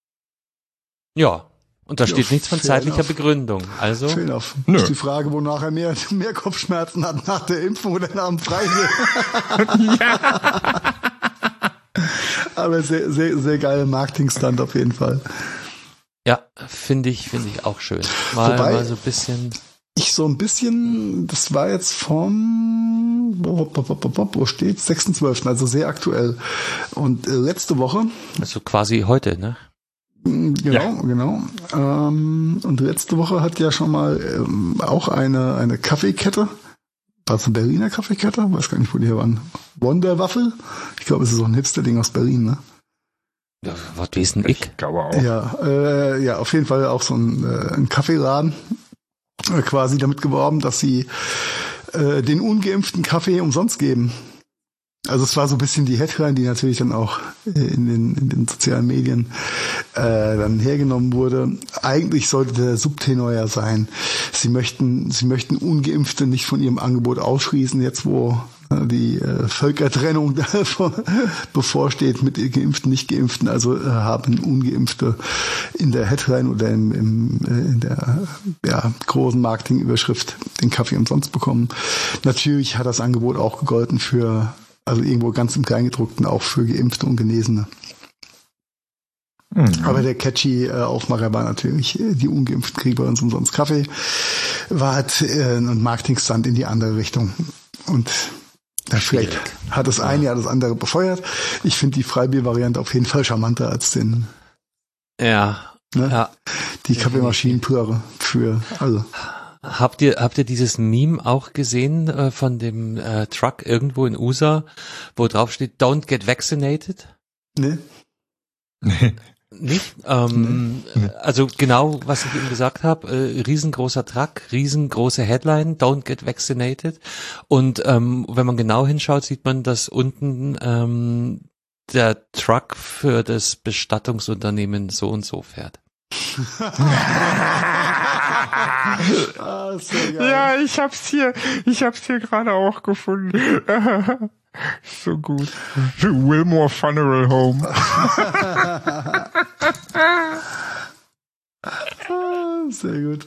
Ja, und da steht ja, nichts von zeitlicher enough. Begründung. Also fair enough. Nö. Ist die Frage, wonach er mehr, mehr Kopfschmerzen hat, nach der Impfung oder nach dem Freigehen. Ja. Aber sehr, sehr, sehr geile Marketing-Stunt auf jeden Fall. Ja, finde ich, finde ich auch schön. Mal, Wobei, mal so ein bisschen. Ich so ein bisschen, das war jetzt vom, wo steht's? sechsten zwölften also sehr aktuell. Und äh, letzte Woche. Also quasi heute, ne? Genau, ja. genau. Ähm, und letzte Woche hat ja schon mal ähm, auch eine, eine Kaffeekette, war es eine Berliner Kaffeekette? Weiß gar nicht, wo die hier waren. Wonderwaffel? Ich glaube, es ist so ein Hipster-Ding aus Berlin, ne? Ja, was ist denn ich? Ich glaube auch. Ja, äh, ja, auf jeden Fall auch so ein, äh, ein Kaffeeladen, äh, quasi damit geworben, dass sie äh, den ungeimpften Kaffee umsonst geben. Also es war so ein bisschen die Headline, die natürlich dann auch in den, in den sozialen Medien äh, dann hergenommen wurde. Eigentlich sollte der Subtenor ja sein, sie möchten, sie möchten Ungeimpfte nicht von ihrem Angebot ausschließen, jetzt wo äh, die äh, Völkertrennung bevorsteht mit Geimpften, Nicht-Geimpften. Also äh, haben Ungeimpfte in der Headline oder im, im, äh, in der ja, großen Marketingüberschrift den Kaffee umsonst bekommen. Natürlich hat das Angebot auch gegolten für Also irgendwo ganz im Kleingedruckten auch für Geimpfte und Genesene. Mhm. Aber der catchy äh, Aufmacher war natürlich, äh, die Ungeimpften kriegen bei uns umsonst Kaffee. War halt äh, ein Marketingstunt in die andere Richtung. Und das vielleicht hat das eine ja das andere befeuert. Ich finde die Freibier-Variante auf jeden Fall charmanter als den ja, ne? ja. die Kaffeemaschinenpöre für alle. Habt ihr, habt ihr dieses Meme auch gesehen äh, von dem äh, Truck irgendwo in U S A, wo drauf steht, don't get vaccinated? Nee. Nee. Nicht? Ähm, nee. Also genau, was ich eben gesagt habe, äh, riesengroßer Truck, riesengroße Headline, don't get vaccinated. Und ähm, wenn man genau hinschaut, sieht man, dass unten ähm, der Truck für das Bestattungsunternehmen so und so fährt. Ah, ja, ich hab's hier, ich hab's hier gerade auch gefunden. So gut. Wilmore Funeral Home. Sehr gut.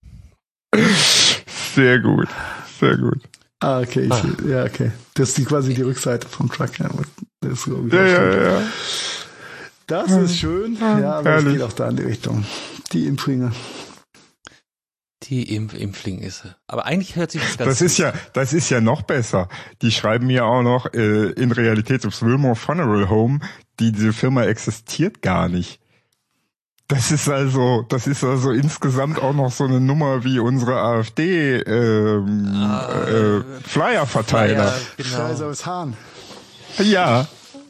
Sehr gut. Sehr gut. Ah, okay. Ich, ah. Ja, okay. Das ist die, quasi die Rückseite vom Truck. Ja, das ist, ich, ja, ja, ja. Das ist schön. Ja, aber es geht auch da in die Richtung. Die Impflinge. Die Impf Impfling ist er. Aber eigentlich hört sich das ganz Das ist ja, das ist ja noch besser. Die schreiben mir auch noch, äh, in Realität das Wilmore Funeral Home, die, diese Firma existiert gar nicht. Das ist also, das ist also insgesamt auch noch so eine Nummer wie unsere AfD, ähm, ah, äh, Flyer-Verteiler. Flyer, genau. Scheiße aus Hahn. Ja.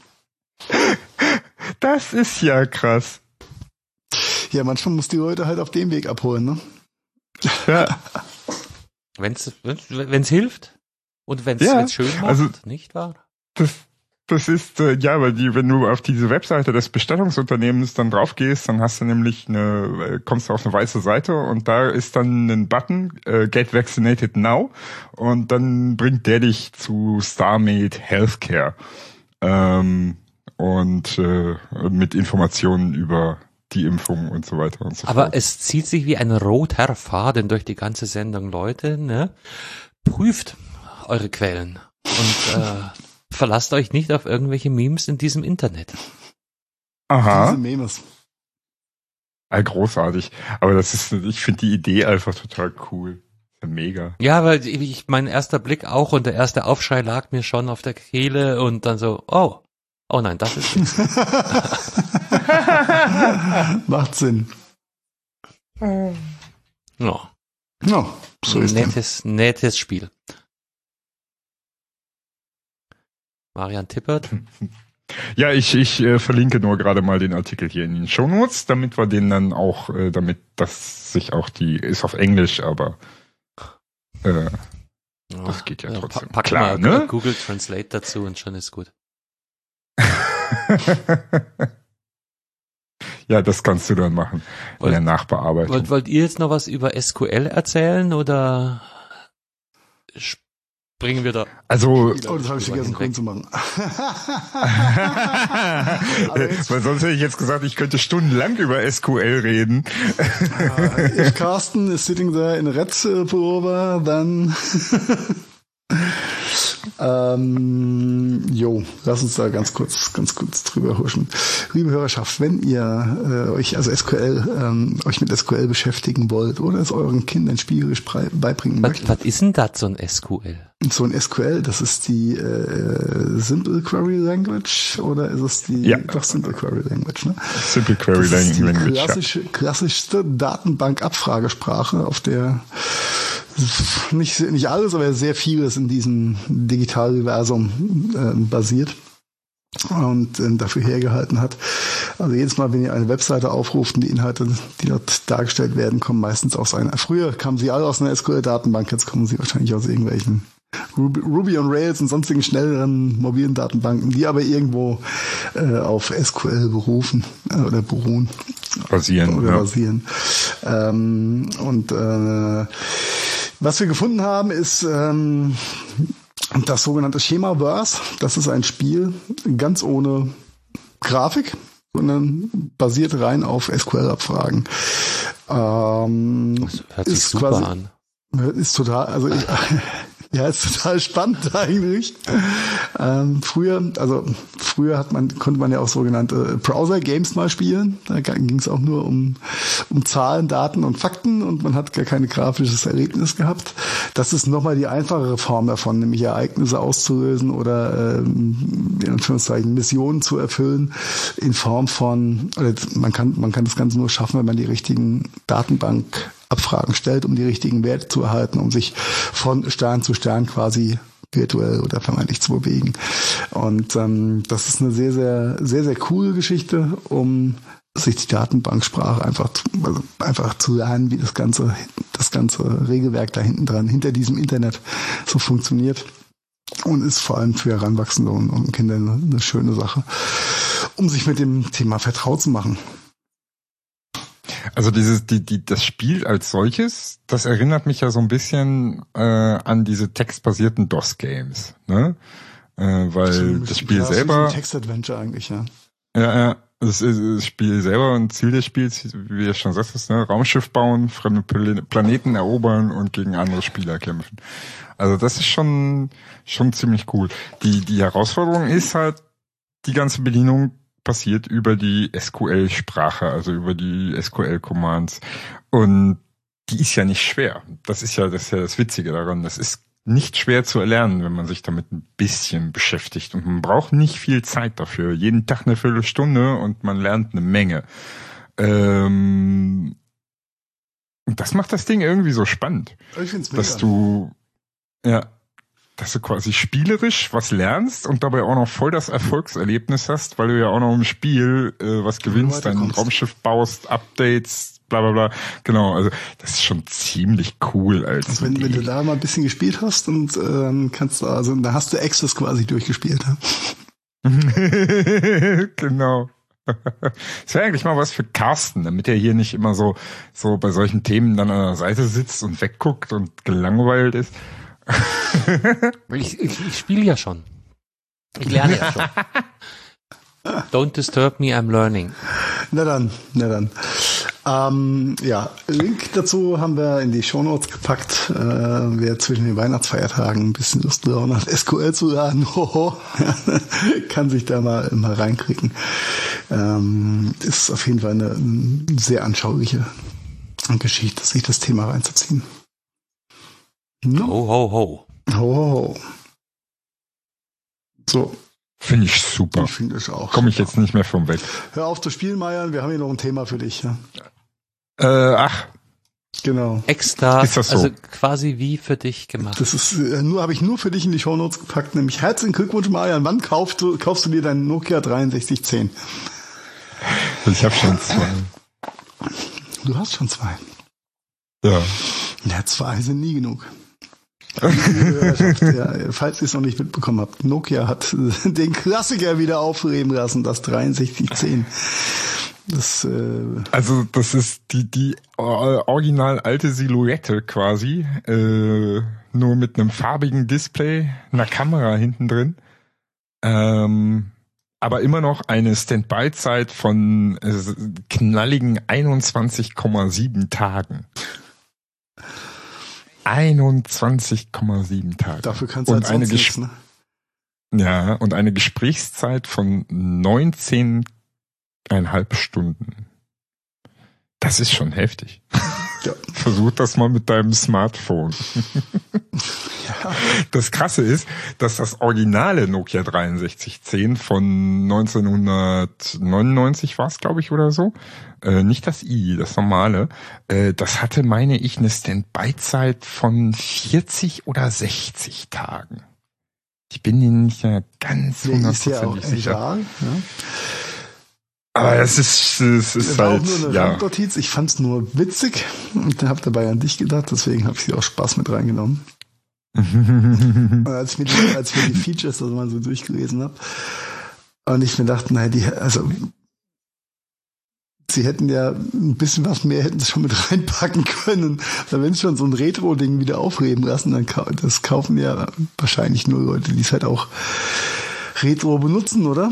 Das ist ja krass. Ja, manchmal muss die Leute halt auf dem Weg abholen, ne? Ja. Wenn's, wenn's hilft und wenn's, ja, wenn's schön macht, also, nicht wahr? Das, das ist, äh, ja, weil die, wenn du auf diese Webseite des Bestattungsunternehmens dann drauf gehst, dann hast du nämlich eine, kommst du auf eine weiße Seite und da ist dann ein Button, äh, Get Vaccinated Now, und dann bringt der dich zu StarMed Healthcare, ähm, und, äh, mit Informationen über die Impfung und so weiter und so Aber fort. es zieht sich wie ein roter Faden durch die ganze Sendung, Leute, ne? Prüft eure Quellen und äh, verlasst euch nicht auf irgendwelche Memes in diesem Internet. Aha. Diese Memes. Ah, großartig. Aber das ist, ich finde die Idee einfach total cool. Mega. Ja, weil ich, mein erster Blick auch und der erste Aufschrei lag mir schon auf der Kehle und dann so, oh, oh nein, das ist nichts. Macht Sinn. Ja. Ja, so ist das. Nettes, nettes Spiel. Marian Tippert. Ja, ich, ich äh, verlinke nur gerade mal den Artikel hier in den Shownotes, damit wir den dann auch, äh, damit das sich auch die, ist auf Englisch, aber äh, das geht ja trotzdem. Pack Klar, mal ne? Google Translate dazu und schon ist gut. Ja, das kannst du dann machen in Wollt- der Nachbearbeitung. Wollt, wollt ihr jetzt noch was über S Q L erzählen oder springen wir da? Also, Oh, das habe ich vergessen, grün zu machen. weil sonst hätte ich jetzt gesagt, ich könnte stundenlang über S Q L reden. If Carsten is sitting there in a red uh, pullover, then ähm, jo, lass uns da ganz kurz, ganz kurz drüber huschen. Liebe Hörerschaft, wenn ihr äh, euch also S Q L, ähm, euch mit S Q L beschäftigen wollt oder es euren Kindern spielerisch brei- beibringen Was, möchtet, was ist denn das, so ein S Q L? so ein S Q L, das ist die äh, Simple Query Language oder ist es die Ja. doch Simple Query Language, ne? Simple Query Das ist die Language. Ja. klassische, klassischste Datenbank-Abfragesprache, auf der nicht, nicht alles, aber sehr vieles in diesem Digitaluniversum äh, basiert und äh, dafür hergehalten hat. Also jedes Mal, wenn ihr eine Webseite aufruft und die Inhalte, die dort dargestellt werden, kommen meistens aus einer, früher kamen sie alle aus einer S Q L-Datenbank, jetzt kommen sie wahrscheinlich aus irgendwelchen Ruby, Ruby on Rails und sonstigen schnelleren mobilen Datenbanken, die aber irgendwo äh, auf S Q L berufen äh, oder beruhen. Basieren, Oder ja. basieren. Ähm, und äh, was wir gefunden haben, ist ähm, das sogenannte Schemaverse. Das ist ein Spiel ganz ohne Grafik, sondern basiert rein auf S Q L-Abfragen. Ähm, Das hört sich ist super quasi- an. Ist total, also ich, ja, ist total spannend eigentlich. Ähm, früher, also früher hat man, konnte man ja auch sogenannte Browser-Games mal spielen. Da ging es auch nur um, um Zahlen, Daten und Fakten und man hat gar kein grafisches Erlebnis gehabt. Das ist nochmal die einfachere Form davon, nämlich Ereignisse auszulösen oder ähm, in Anführungszeichen Missionen zu erfüllen in Form von, oder man kann, man kann das Ganze nur schaffen, wenn man die richtigen Datenbank Abfragen stellt, um die richtigen Werte zu erhalten, um sich von Stern zu Stern quasi virtuell oder vermeintlich zu bewegen. Und ähm, das ist eine sehr, sehr, sehr, sehr coole Geschichte, um sich die Datenbanksprache einfach, zu, also einfach zu lernen, wie das ganze, das ganze Regelwerk da hinten dran, hinter diesem Internet so funktioniert. Und ist vor allem für Heranwachsende und, und Kinder eine, eine schöne Sache, um sich mit dem Thema vertraut zu machen. Also dieses, die, die, das Spiel als solches, das erinnert mich ja so ein bisschen äh, an diese textbasierten DOS-Games, ne? Äh, weil das Spiel ja, selber, ein Text-Adventure eigentlich, ja. ja, ja, das, ist- das Spiel selber und Ziel des Spiels, wie du schon sagst, ne? Raumschiff bauen, fremde Pla- Planeten erobern und gegen andere Spieler kämpfen. Also das ist schon, schon ziemlich cool. Die, die Herausforderung ist halt, die ganze Bedienung passiert über die S Q L-Sprache, also über die S Q L-Commands. Und die ist ja nicht schwer. Das ist ja, das ist ja das Witzige daran. Das ist nicht schwer zu erlernen, wenn man sich damit ein bisschen beschäftigt. Und man braucht nicht viel Zeit dafür. Jeden Tag eine Viertelstunde und man lernt eine Menge. Ähm, und das macht das Ding irgendwie so spannend, Ich find's mega. dass du, ja, dass du quasi spielerisch was lernst und dabei auch noch voll das Erfolgserlebnis hast, weil du ja auch noch im Spiel äh, was gewinnst, dein weiterkommst. Raumschiff baust, Updates, bla bla bla. Genau, also das ist schon ziemlich cool als Also wenn, wenn du Idee. da mal ein bisschen gespielt hast und ähm, kannst du, also da hast du Access quasi durchgespielt. Ja? Genau. Das wäre eigentlich mal was für Carsten, damit er hier nicht immer so so bei solchen Themen dann an der Seite sitzt und wegguckt und gelangweilt ist. Ich, ich, ich spiele ja schon. Ich lerne ja schon. Don't disturb me, I'm learning. Na dann, na dann. Ähm, ja, Link dazu haben wir in die Shownotes gepackt. Äh, wer zwischen den Weihnachtsfeiertagen ein bisschen Lust drauf hat, S Q L zu laden, hoho, kann sich da mal, mal reinkriegen. Ähm, ist auf jeden Fall eine, eine sehr anschauliche Geschichte, sich das Thema reinzuziehen. No? Ho, ho, ho. Ho, ho, ho. So. Finde ich super. Ich finde es auch. Komme ich jetzt nicht mehr vom weg. Hör auf zu spielen, Marian. Wir haben hier noch ein Thema für dich. Ja? Äh, ach. Genau. Extra, Ist das so? also quasi wie für dich gemacht. Das ist äh, nur habe ich nur für dich in die Shownotes gepackt, nämlich herzlichen Glückwunsch, Marian. Wann kaufst du, kaufst du dir deinen Nokia dreiundsechzig zehn? Ich habe schon zwei. Du hast schon zwei. Ja. Ja, zwei sind nie genug. Ja, falls ihr es noch nicht mitbekommen habt, Nokia hat den Klassiker wieder aufleben lassen, das dreiundsechzig zehn. Das, äh Also das ist die die original alte Silhouette quasi, äh, nur mit einem farbigen Display, einer Kamera hinten drin, ähm, aber immer noch eine Standby-Zeit von äh, knalligen einundzwanzig Komma sieben Tagen. einundzwanzig Komma sieben Tage. Dafür kannst du und halt eine sonst nichts, ne? Ja, und eine Gesprächszeit von neunzehn Komma fünf Stunden. Das ist schon heftig. Ja. Versuch das mal mit deinem Smartphone. Ja. Das Krasse ist, dass das originale Nokia dreiundsechzig zehn von neunzehnhundertneunundneunzig war es, glaube ich, oder so. Äh, nicht das I, das normale. Äh, das hatte, meine ich, eine Standby-Zeit von vierzig oder sechzig Tagen. Ich bin mir nicht ja ganz hundertprozentig ja sicher. Egal, ja. Aber es ist, es ist das war halt, auch nur eine ja. Randnotiz. Ich fand es nur witzig und habe dabei an dich gedacht, deswegen habe ich sie auch Spaß mit reingenommen. Und als ich mir die, als ich mir die Features also mal so durchgelesen habe und ich mir dachte, naja, die, also sie hätten ja ein bisschen was mehr, hätten sie schon mit reinpacken können. Weil wenn sie schon so ein Retro-Ding wieder aufleben lassen, dann kau- das kaufen ja wahrscheinlich nur Leute, die es halt auch Retro benutzen, oder?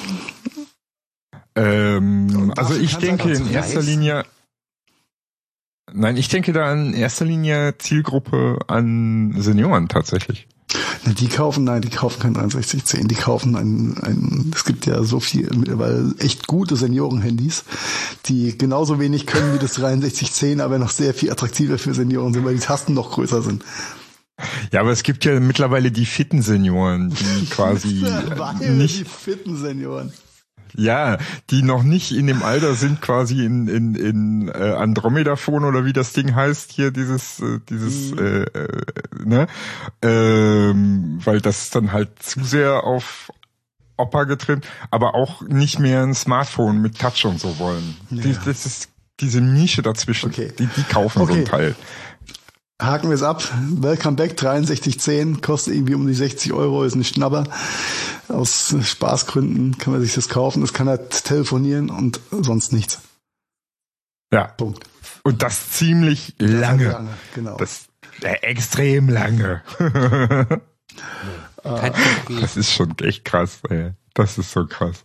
Ähm, also dafür ich kann's denke einfach in zu erster weiß. Linie, nein, ich denke da in erster Linie Zielgruppe an Senioren tatsächlich. Na, die kaufen, nein, die kaufen kein dreiundsechzig zehn, die kaufen ein, ein, es gibt ja so viel, mittlerweile echt gute Senioren-Handys, die genauso wenig können wie das dreiundsechzig zehn, aber noch sehr viel attraktiver für Senioren sind, weil die Tasten noch größer sind. Ja, aber es gibt ja mittlerweile die fitten Senioren, die quasi Weil nicht, die fitten Senioren. ja, die noch nicht in dem Alter sind, quasi in in in äh, Andromeda-Phone oder wie das Ding heißt hier, dieses äh, dieses Mhm. äh, äh, ne, ähm, weil das dann halt zu sehr auf Opa getrimmt, aber auch nicht mehr ein Smartphone mit Touch und so wollen. Ja. Die, das ist diese Nische dazwischen. Okay. Die die kaufen so Okay. ein Teil. Haken wir es ab. Welcome back, dreiundsechzig zehn, kostet irgendwie um die sechzig Euro, ist ein Schnapper. Aus Spaßgründen kann man sich das kaufen. Das kann halt telefonieren und sonst nichts. Ja. Punkt. Und das ziemlich lange. Lange, genau. Das äh, extrem lange. Kein Problem. Das ist schon echt krass, ey. Das ist so krass.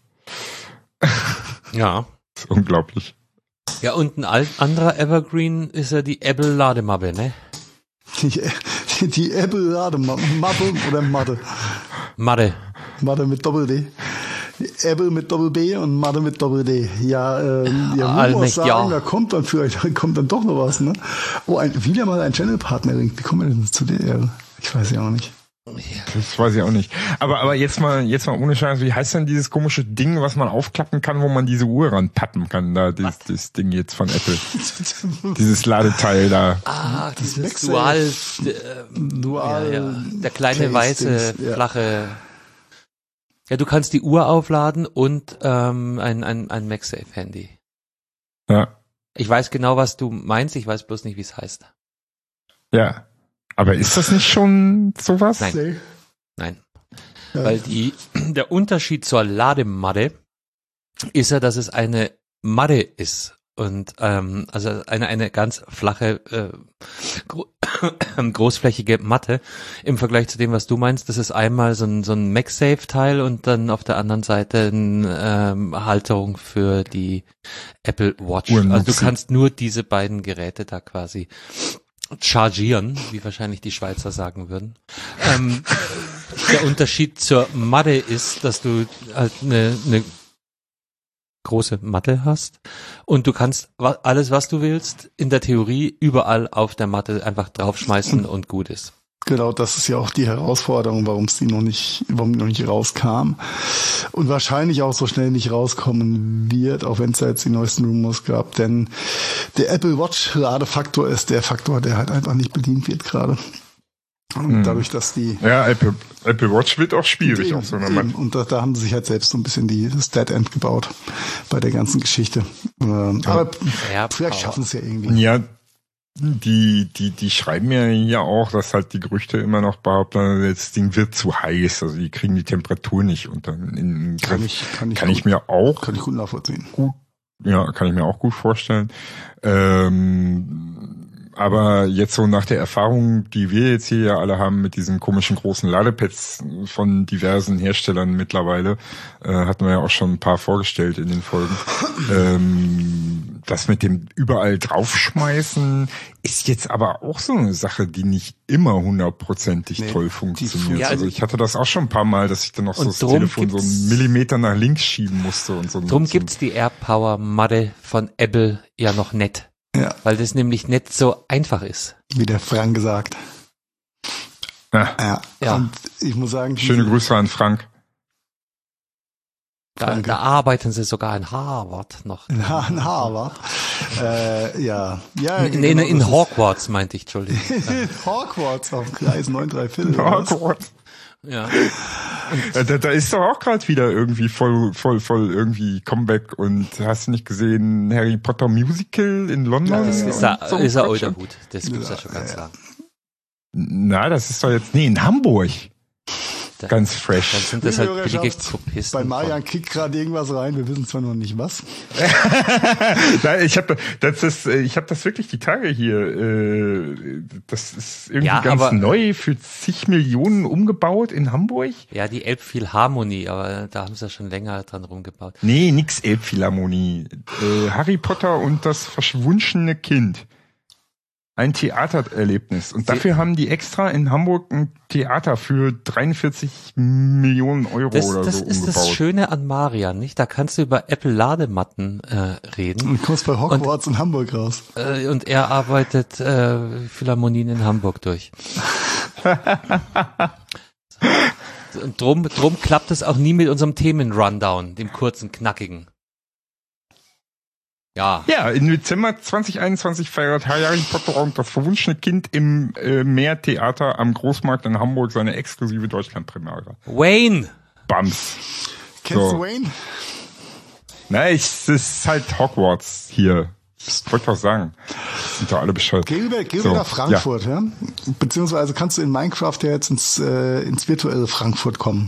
Ja. Das ist unglaublich. Ja, und ein alt, anderer Evergreen ist ja die Apple Lademappe, ne? Die, die Apple Lademappe oder Matte. Matte. Matte mit Doppel-D. Apple mit Doppel-B und Matte mit Doppel-D. Ja, ähm, ja, muss man Allmächtig, sagen, ja. da kommt dann vielleicht, da kommt dann doch noch was, ne? Oh, ein, wieder mal ein Channel-Partner-Link. Wie kommen wir denn zu der? Ich weiß ja auch nicht. Das weiß ich auch nicht. Aber aber jetzt mal jetzt mal ohne Scheiß, wie heißt denn dieses komische Ding, was man aufklappen kann, wo man diese Uhr ranpappen kann? Da dieses, dieses Ding jetzt von Apple. Dieses Ladeteil da. Ah, dieses MagSafe. Dual, äh, Dual. ja, ja. Der kleine Case weiße, Dings, ja. flache. Ja, du kannst die Uhr aufladen und ähm, ein, ein, ein MagSafe-Handy. Ja. Ich weiß genau, was du meinst, ich weiß bloß nicht, wie es heißt. Ja. Aber ist das nicht schon sowas? Nein. Nee. Nein. Ja. Weil die, der Unterschied zur Ladematte ist ja, dass es eine Matte ist Und ähm, also eine eine ganz flache, äh, gro großflächige Matte im Vergleich zu dem, was du meinst. Das ist einmal so ein so ein MagSafe-Teil und dann auf der anderen Seite eine ähm, Halterung für die Apple Watch. Also du kannst nur diese beiden Geräte da quasi chargieren, wie wahrscheinlich die Schweizer sagen würden. Ähm, der Unterschied zur Matte ist, dass du halt eine, eine große Matte hast und du kannst wa- alles, was du willst, in der Theorie überall auf der Matte einfach draufschmeißen und gut ist. Genau, das ist ja auch die Herausforderung, warum es die noch nicht, warum die noch nicht rauskam und wahrscheinlich auch so schnell nicht rauskommen wird, auch wenn es da jetzt die neuesten Rumors gab, denn der Apple Watch Ladefaktor ist der Faktor, der halt einfach nicht bedient wird gerade. Und hm. dadurch, dass die ja Apple, Apple Watch wird auch schwierig eben, auf so einer eben. Matte. Und da, da haben sie sich halt selbst so ein bisschen die das Dead End gebaut bei der ganzen Geschichte. Ähm, aber Ja, vielleicht schaffen sie es ja irgendwie. Ja, die, die, die schreiben mir ja auch, dass halt die Gerüchte immer noch behaupten, das Ding wird zu heiß, also die kriegen die Temperatur nicht unter in den Griff. Kann ich, kann ich, kann gut, ich mir auch kann ich gut nachvollziehen. gut, ja, kann ich mir auch gut vorstellen. Ähm, aber jetzt so nach der Erfahrung, die wir jetzt hier ja alle haben mit diesen komischen großen Ladepads von diversen Herstellern mittlerweile, äh, hatten wir ja auch schon ein paar vorgestellt in den Folgen. ähm, das mit dem überall draufschmeißen ist jetzt aber auch so eine Sache, die nicht immer hundertprozentig Nee, toll funktioniert. ja, also ich hatte das auch schon ein paar Mal, dass ich dann noch so und das drum Telefon so einen Millimeter nach links schieben musste und so. Drum so gibt's die AirPower Matte von Apple ja noch nicht, Ja, weil das nämlich nicht so einfach ist. wie der Frank gesagt. Ja, Ja. Ja. Und ich muss sagen, schöne Grüße an Frank. Da, Danke. da arbeiten sie sogar in Harvard noch. in, ha in Harvard. äh, ja. ja Nee, in, genau, in das ist- Hogwarts meinte ich, Entschuldigung. in Hogwarts auf Gleis neun drei Viertel. oder was? Oh Gott. Ja. Ja, Da, da ist doch auch gerade wieder irgendwie voll, voll, voll irgendwie Comeback und hast du nicht gesehen Harry Potter Musical in London? Das Ja, ist und er, so ein ist er Quatsch? oder gut. Das gibt's ja, Ja, schon ganz ja. lang. Na, das ist doch jetzt, nee, in Hamburg. Da, Ganz dann fresh. sind das halt billige Hörerschaft, Kopisten. Bei Marian kickt gerade irgendwas rein, wir wissen zwar noch nicht was. Nein, ich habe das ist, ich habe das wirklich die Tage hier. Äh, das ist irgendwie Ja, ganz aber- neu für zig Millionen umgebaut in Hamburg. Ja, die Elbphilharmonie, aber da haben sie ja schon länger dran rumgebaut. Nee, nix Elbphilharmonie. Äh, Harry Potter und das verschwunschene Kind. Ein Theatererlebnis. Und dafür haben die extra in Hamburg ein Theater für dreiundvierzig Millionen Euro Das, oder das so ist umgebaut. das Schöne an Marian, nicht? Da kannst du über Apple Ladematten äh, reden. Und kommst bei Hogwarts in Hamburg raus. Äh, und er arbeitet äh, Philharmonien in Hamburg durch. Und drum, drum klappt es auch nie mit unserem Themen-Rundown, dem kurzen, knackigen. Ja. Ja, im Dezember zwanzig einundzwanzig feiert Harry Potter und das verwunschene Kind im äh, Meertheater am Großmarkt in Hamburg seine exklusive Deutschlandpremiere. Wayne! Bams. Kennst So. du Wayne? Na, ich, es ist halt Hogwarts hier. Ich wollte doch sagen. Sind doch alle bescheuert. Geh rüber, geh So, rüber nach Frankfurt, ja. Beziehungsweise kannst du in Minecraft ja jetzt ins, äh, ins virtuelle Frankfurt kommen.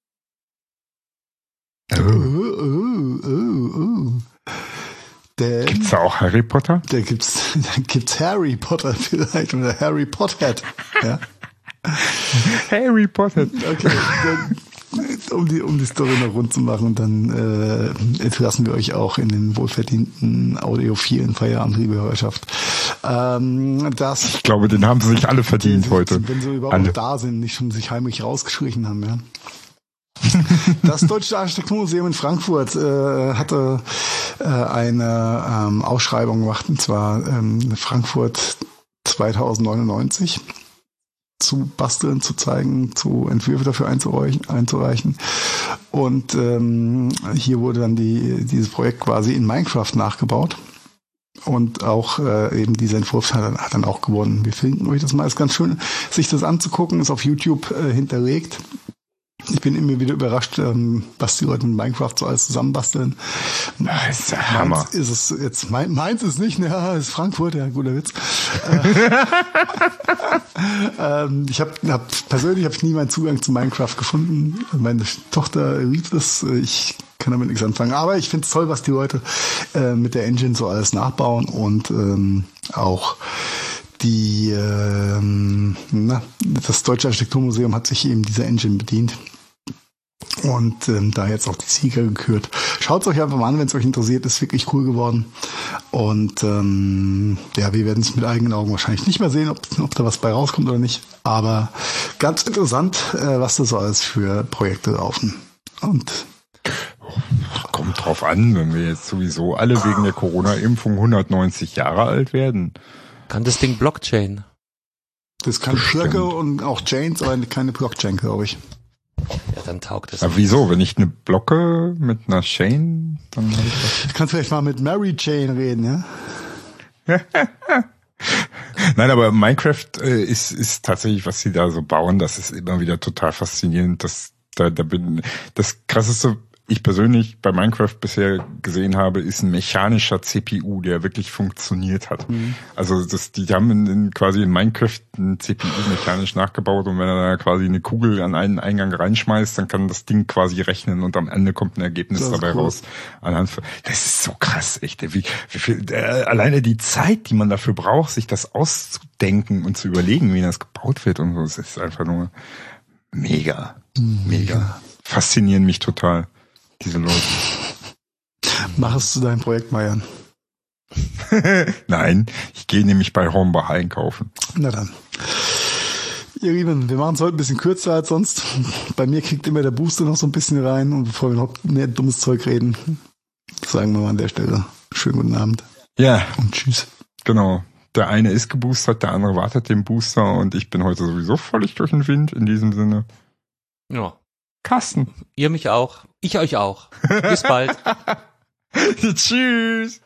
Oh. Oh, oh, oh, oh. Denn Gibt's da auch Harry Potter? da gibt's, da gibt's Harry Potter vielleicht oder Harry Potterhead. Ja. Harry Potter. Okay, dann, um die um die Story noch rund zu machen, dann äh, entlassen wir euch auch in den wohlverdienten audiophilen Feierabend, liebe Hörerschaft. Ähm, das, Ich glaube, den haben sie sich alle verdient heute. wenn sie überhaupt Alle. noch da sind, nicht schon sich heimlich rausgeschlichen haben, ja. Das Deutsche Architekturmuseum in Frankfurt äh, hatte äh, eine ähm, Ausschreibung gemacht, und zwar ähm, Frankfurt zweitausendneunundneunzig zu basteln, zu zeigen, zu Entwürfe dafür einzureichen. einzureichen. Und ähm, hier wurde dann die, dieses Projekt quasi in Minecraft nachgebaut. Und auch äh, eben dieser Entwurf hat, hat dann auch gewonnen. Wir finden euch das mal. Ist ganz schön, sich das anzugucken. Ist auf YouTube äh, hinterlegt. Ich bin immer wieder überrascht, ähm, was die Leute mit Minecraft so alles zusammenbasteln. Das ist der Hammer. Meins ist es jetzt, mein, meins ist nicht, ja, ist Frankfurt, ja, guter Witz. äh, ähm, ich habe hab, persönlich habe ich nie meinen Zugang zu Minecraft gefunden. Meine Tochter liebt es. Ich kann damit nichts anfangen. Aber ich finde es toll, was die Leute äh, mit der Engine so alles nachbauen und ähm, auch die ähm, na, das Deutsche Architekturmuseum hat sich eben dieser Engine bedient. Und ähm, da jetzt auch die Sieger gekürt. Schaut es euch einfach mal an, wenn es euch interessiert. Ist wirklich cool geworden. Und ähm, ja, wir werden es mit eigenen Augen wahrscheinlich nicht mehr sehen, ob, ob da was bei rauskommt oder nicht. Aber ganz interessant, äh, was da so alles für Projekte laufen. Und kommt drauf an, wenn wir jetzt sowieso alle wegen der Corona-Impfung hundertneunzig Jahre alt werden. Kann das Ding Blockchain? Das kann Blöcke und auch Chains, aber keine Blockchain, glaube ich. Ja, dann taugt es. Aber wieso? Wenn ich eine Blocke mit einer Chain, dann habe ich das. Du kannst vielleicht mal mit Mary Chain reden, ja? Nein, aber Minecraft äh, ist ist tatsächlich, was sie da so bauen, das ist immer wieder total faszinierend. Das da da bin das krasseste, ich persönlich bei Minecraft bisher gesehen habe, ist ein mechanischer C P U, der wirklich funktioniert hat. Mhm. Also das, die haben in, in quasi in Minecraft einen C P U mechanisch nachgebaut und wenn er da quasi eine Kugel an einen Eingang reinschmeißt, dann kann das Ding quasi rechnen und am Ende kommt ein Ergebnis dabei cool. raus. Anhand von, das ist so krass, echt. Wie, wie viel, äh, alleine die Zeit, die man dafür braucht, sich das auszudenken und zu überlegen, wie das gebaut wird und so, das ist einfach nur mega, mhm. mega. Faszinieren mich total. Diese Leute. Mach es zu deinem Projekt, Marian. Nein, ich gehe nämlich bei Hornbach einkaufen. Na dann. Ihr Lieben, wir machen es heute ein bisschen kürzer als sonst. Bei mir kriegt immer der Booster noch so ein bisschen rein und bevor wir noch mehr dummes Zeug reden, sagen wir mal an der Stelle schönen guten Abend. Ja. Und tschüss. Genau. Der eine ist geboostert, der andere wartet den Booster und ich bin heute sowieso völlig durch den Wind in diesem Sinne. Ja. Carsten. Ihr mich auch. Ich euch auch. Bis bald. Tschüss.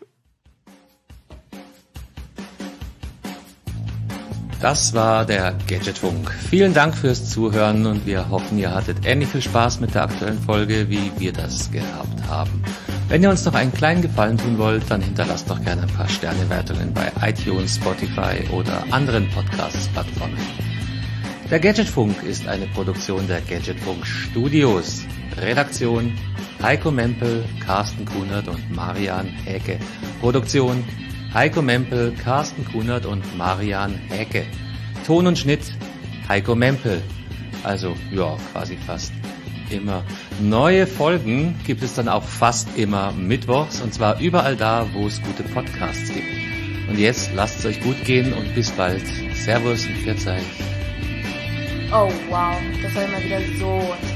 Das war der Gadgetfunk. Vielen Dank fürs Zuhören und wir hoffen, ihr hattet ähnlich viel Spaß mit der aktuellen Folge, wie wir das gehabt haben. Wenn ihr uns noch einen kleinen Gefallen tun wollt, dann hinterlasst doch gerne ein paar Sternewertungen bei iTunes, Spotify oder anderen Podcast-Plattformen. Der Gadgetfunk ist eine Produktion der Gadgetfunk Studios. Redaktion Heiko Mempel, Carsten Kunert und Marian Häke. Produktion Heiko Mempel, Carsten Kunert und Marian Häke. Ton und Schnitt Heiko Mempel. Also, ja, quasi fast immer. Neue Folgen gibt es dann auch fast immer mittwochs und zwar überall da, wo es gute Podcasts gibt. Und jetzt lasst es euch gut gehen und bis bald. Servus und Pfiat euch. Oh wow, das war immer wieder so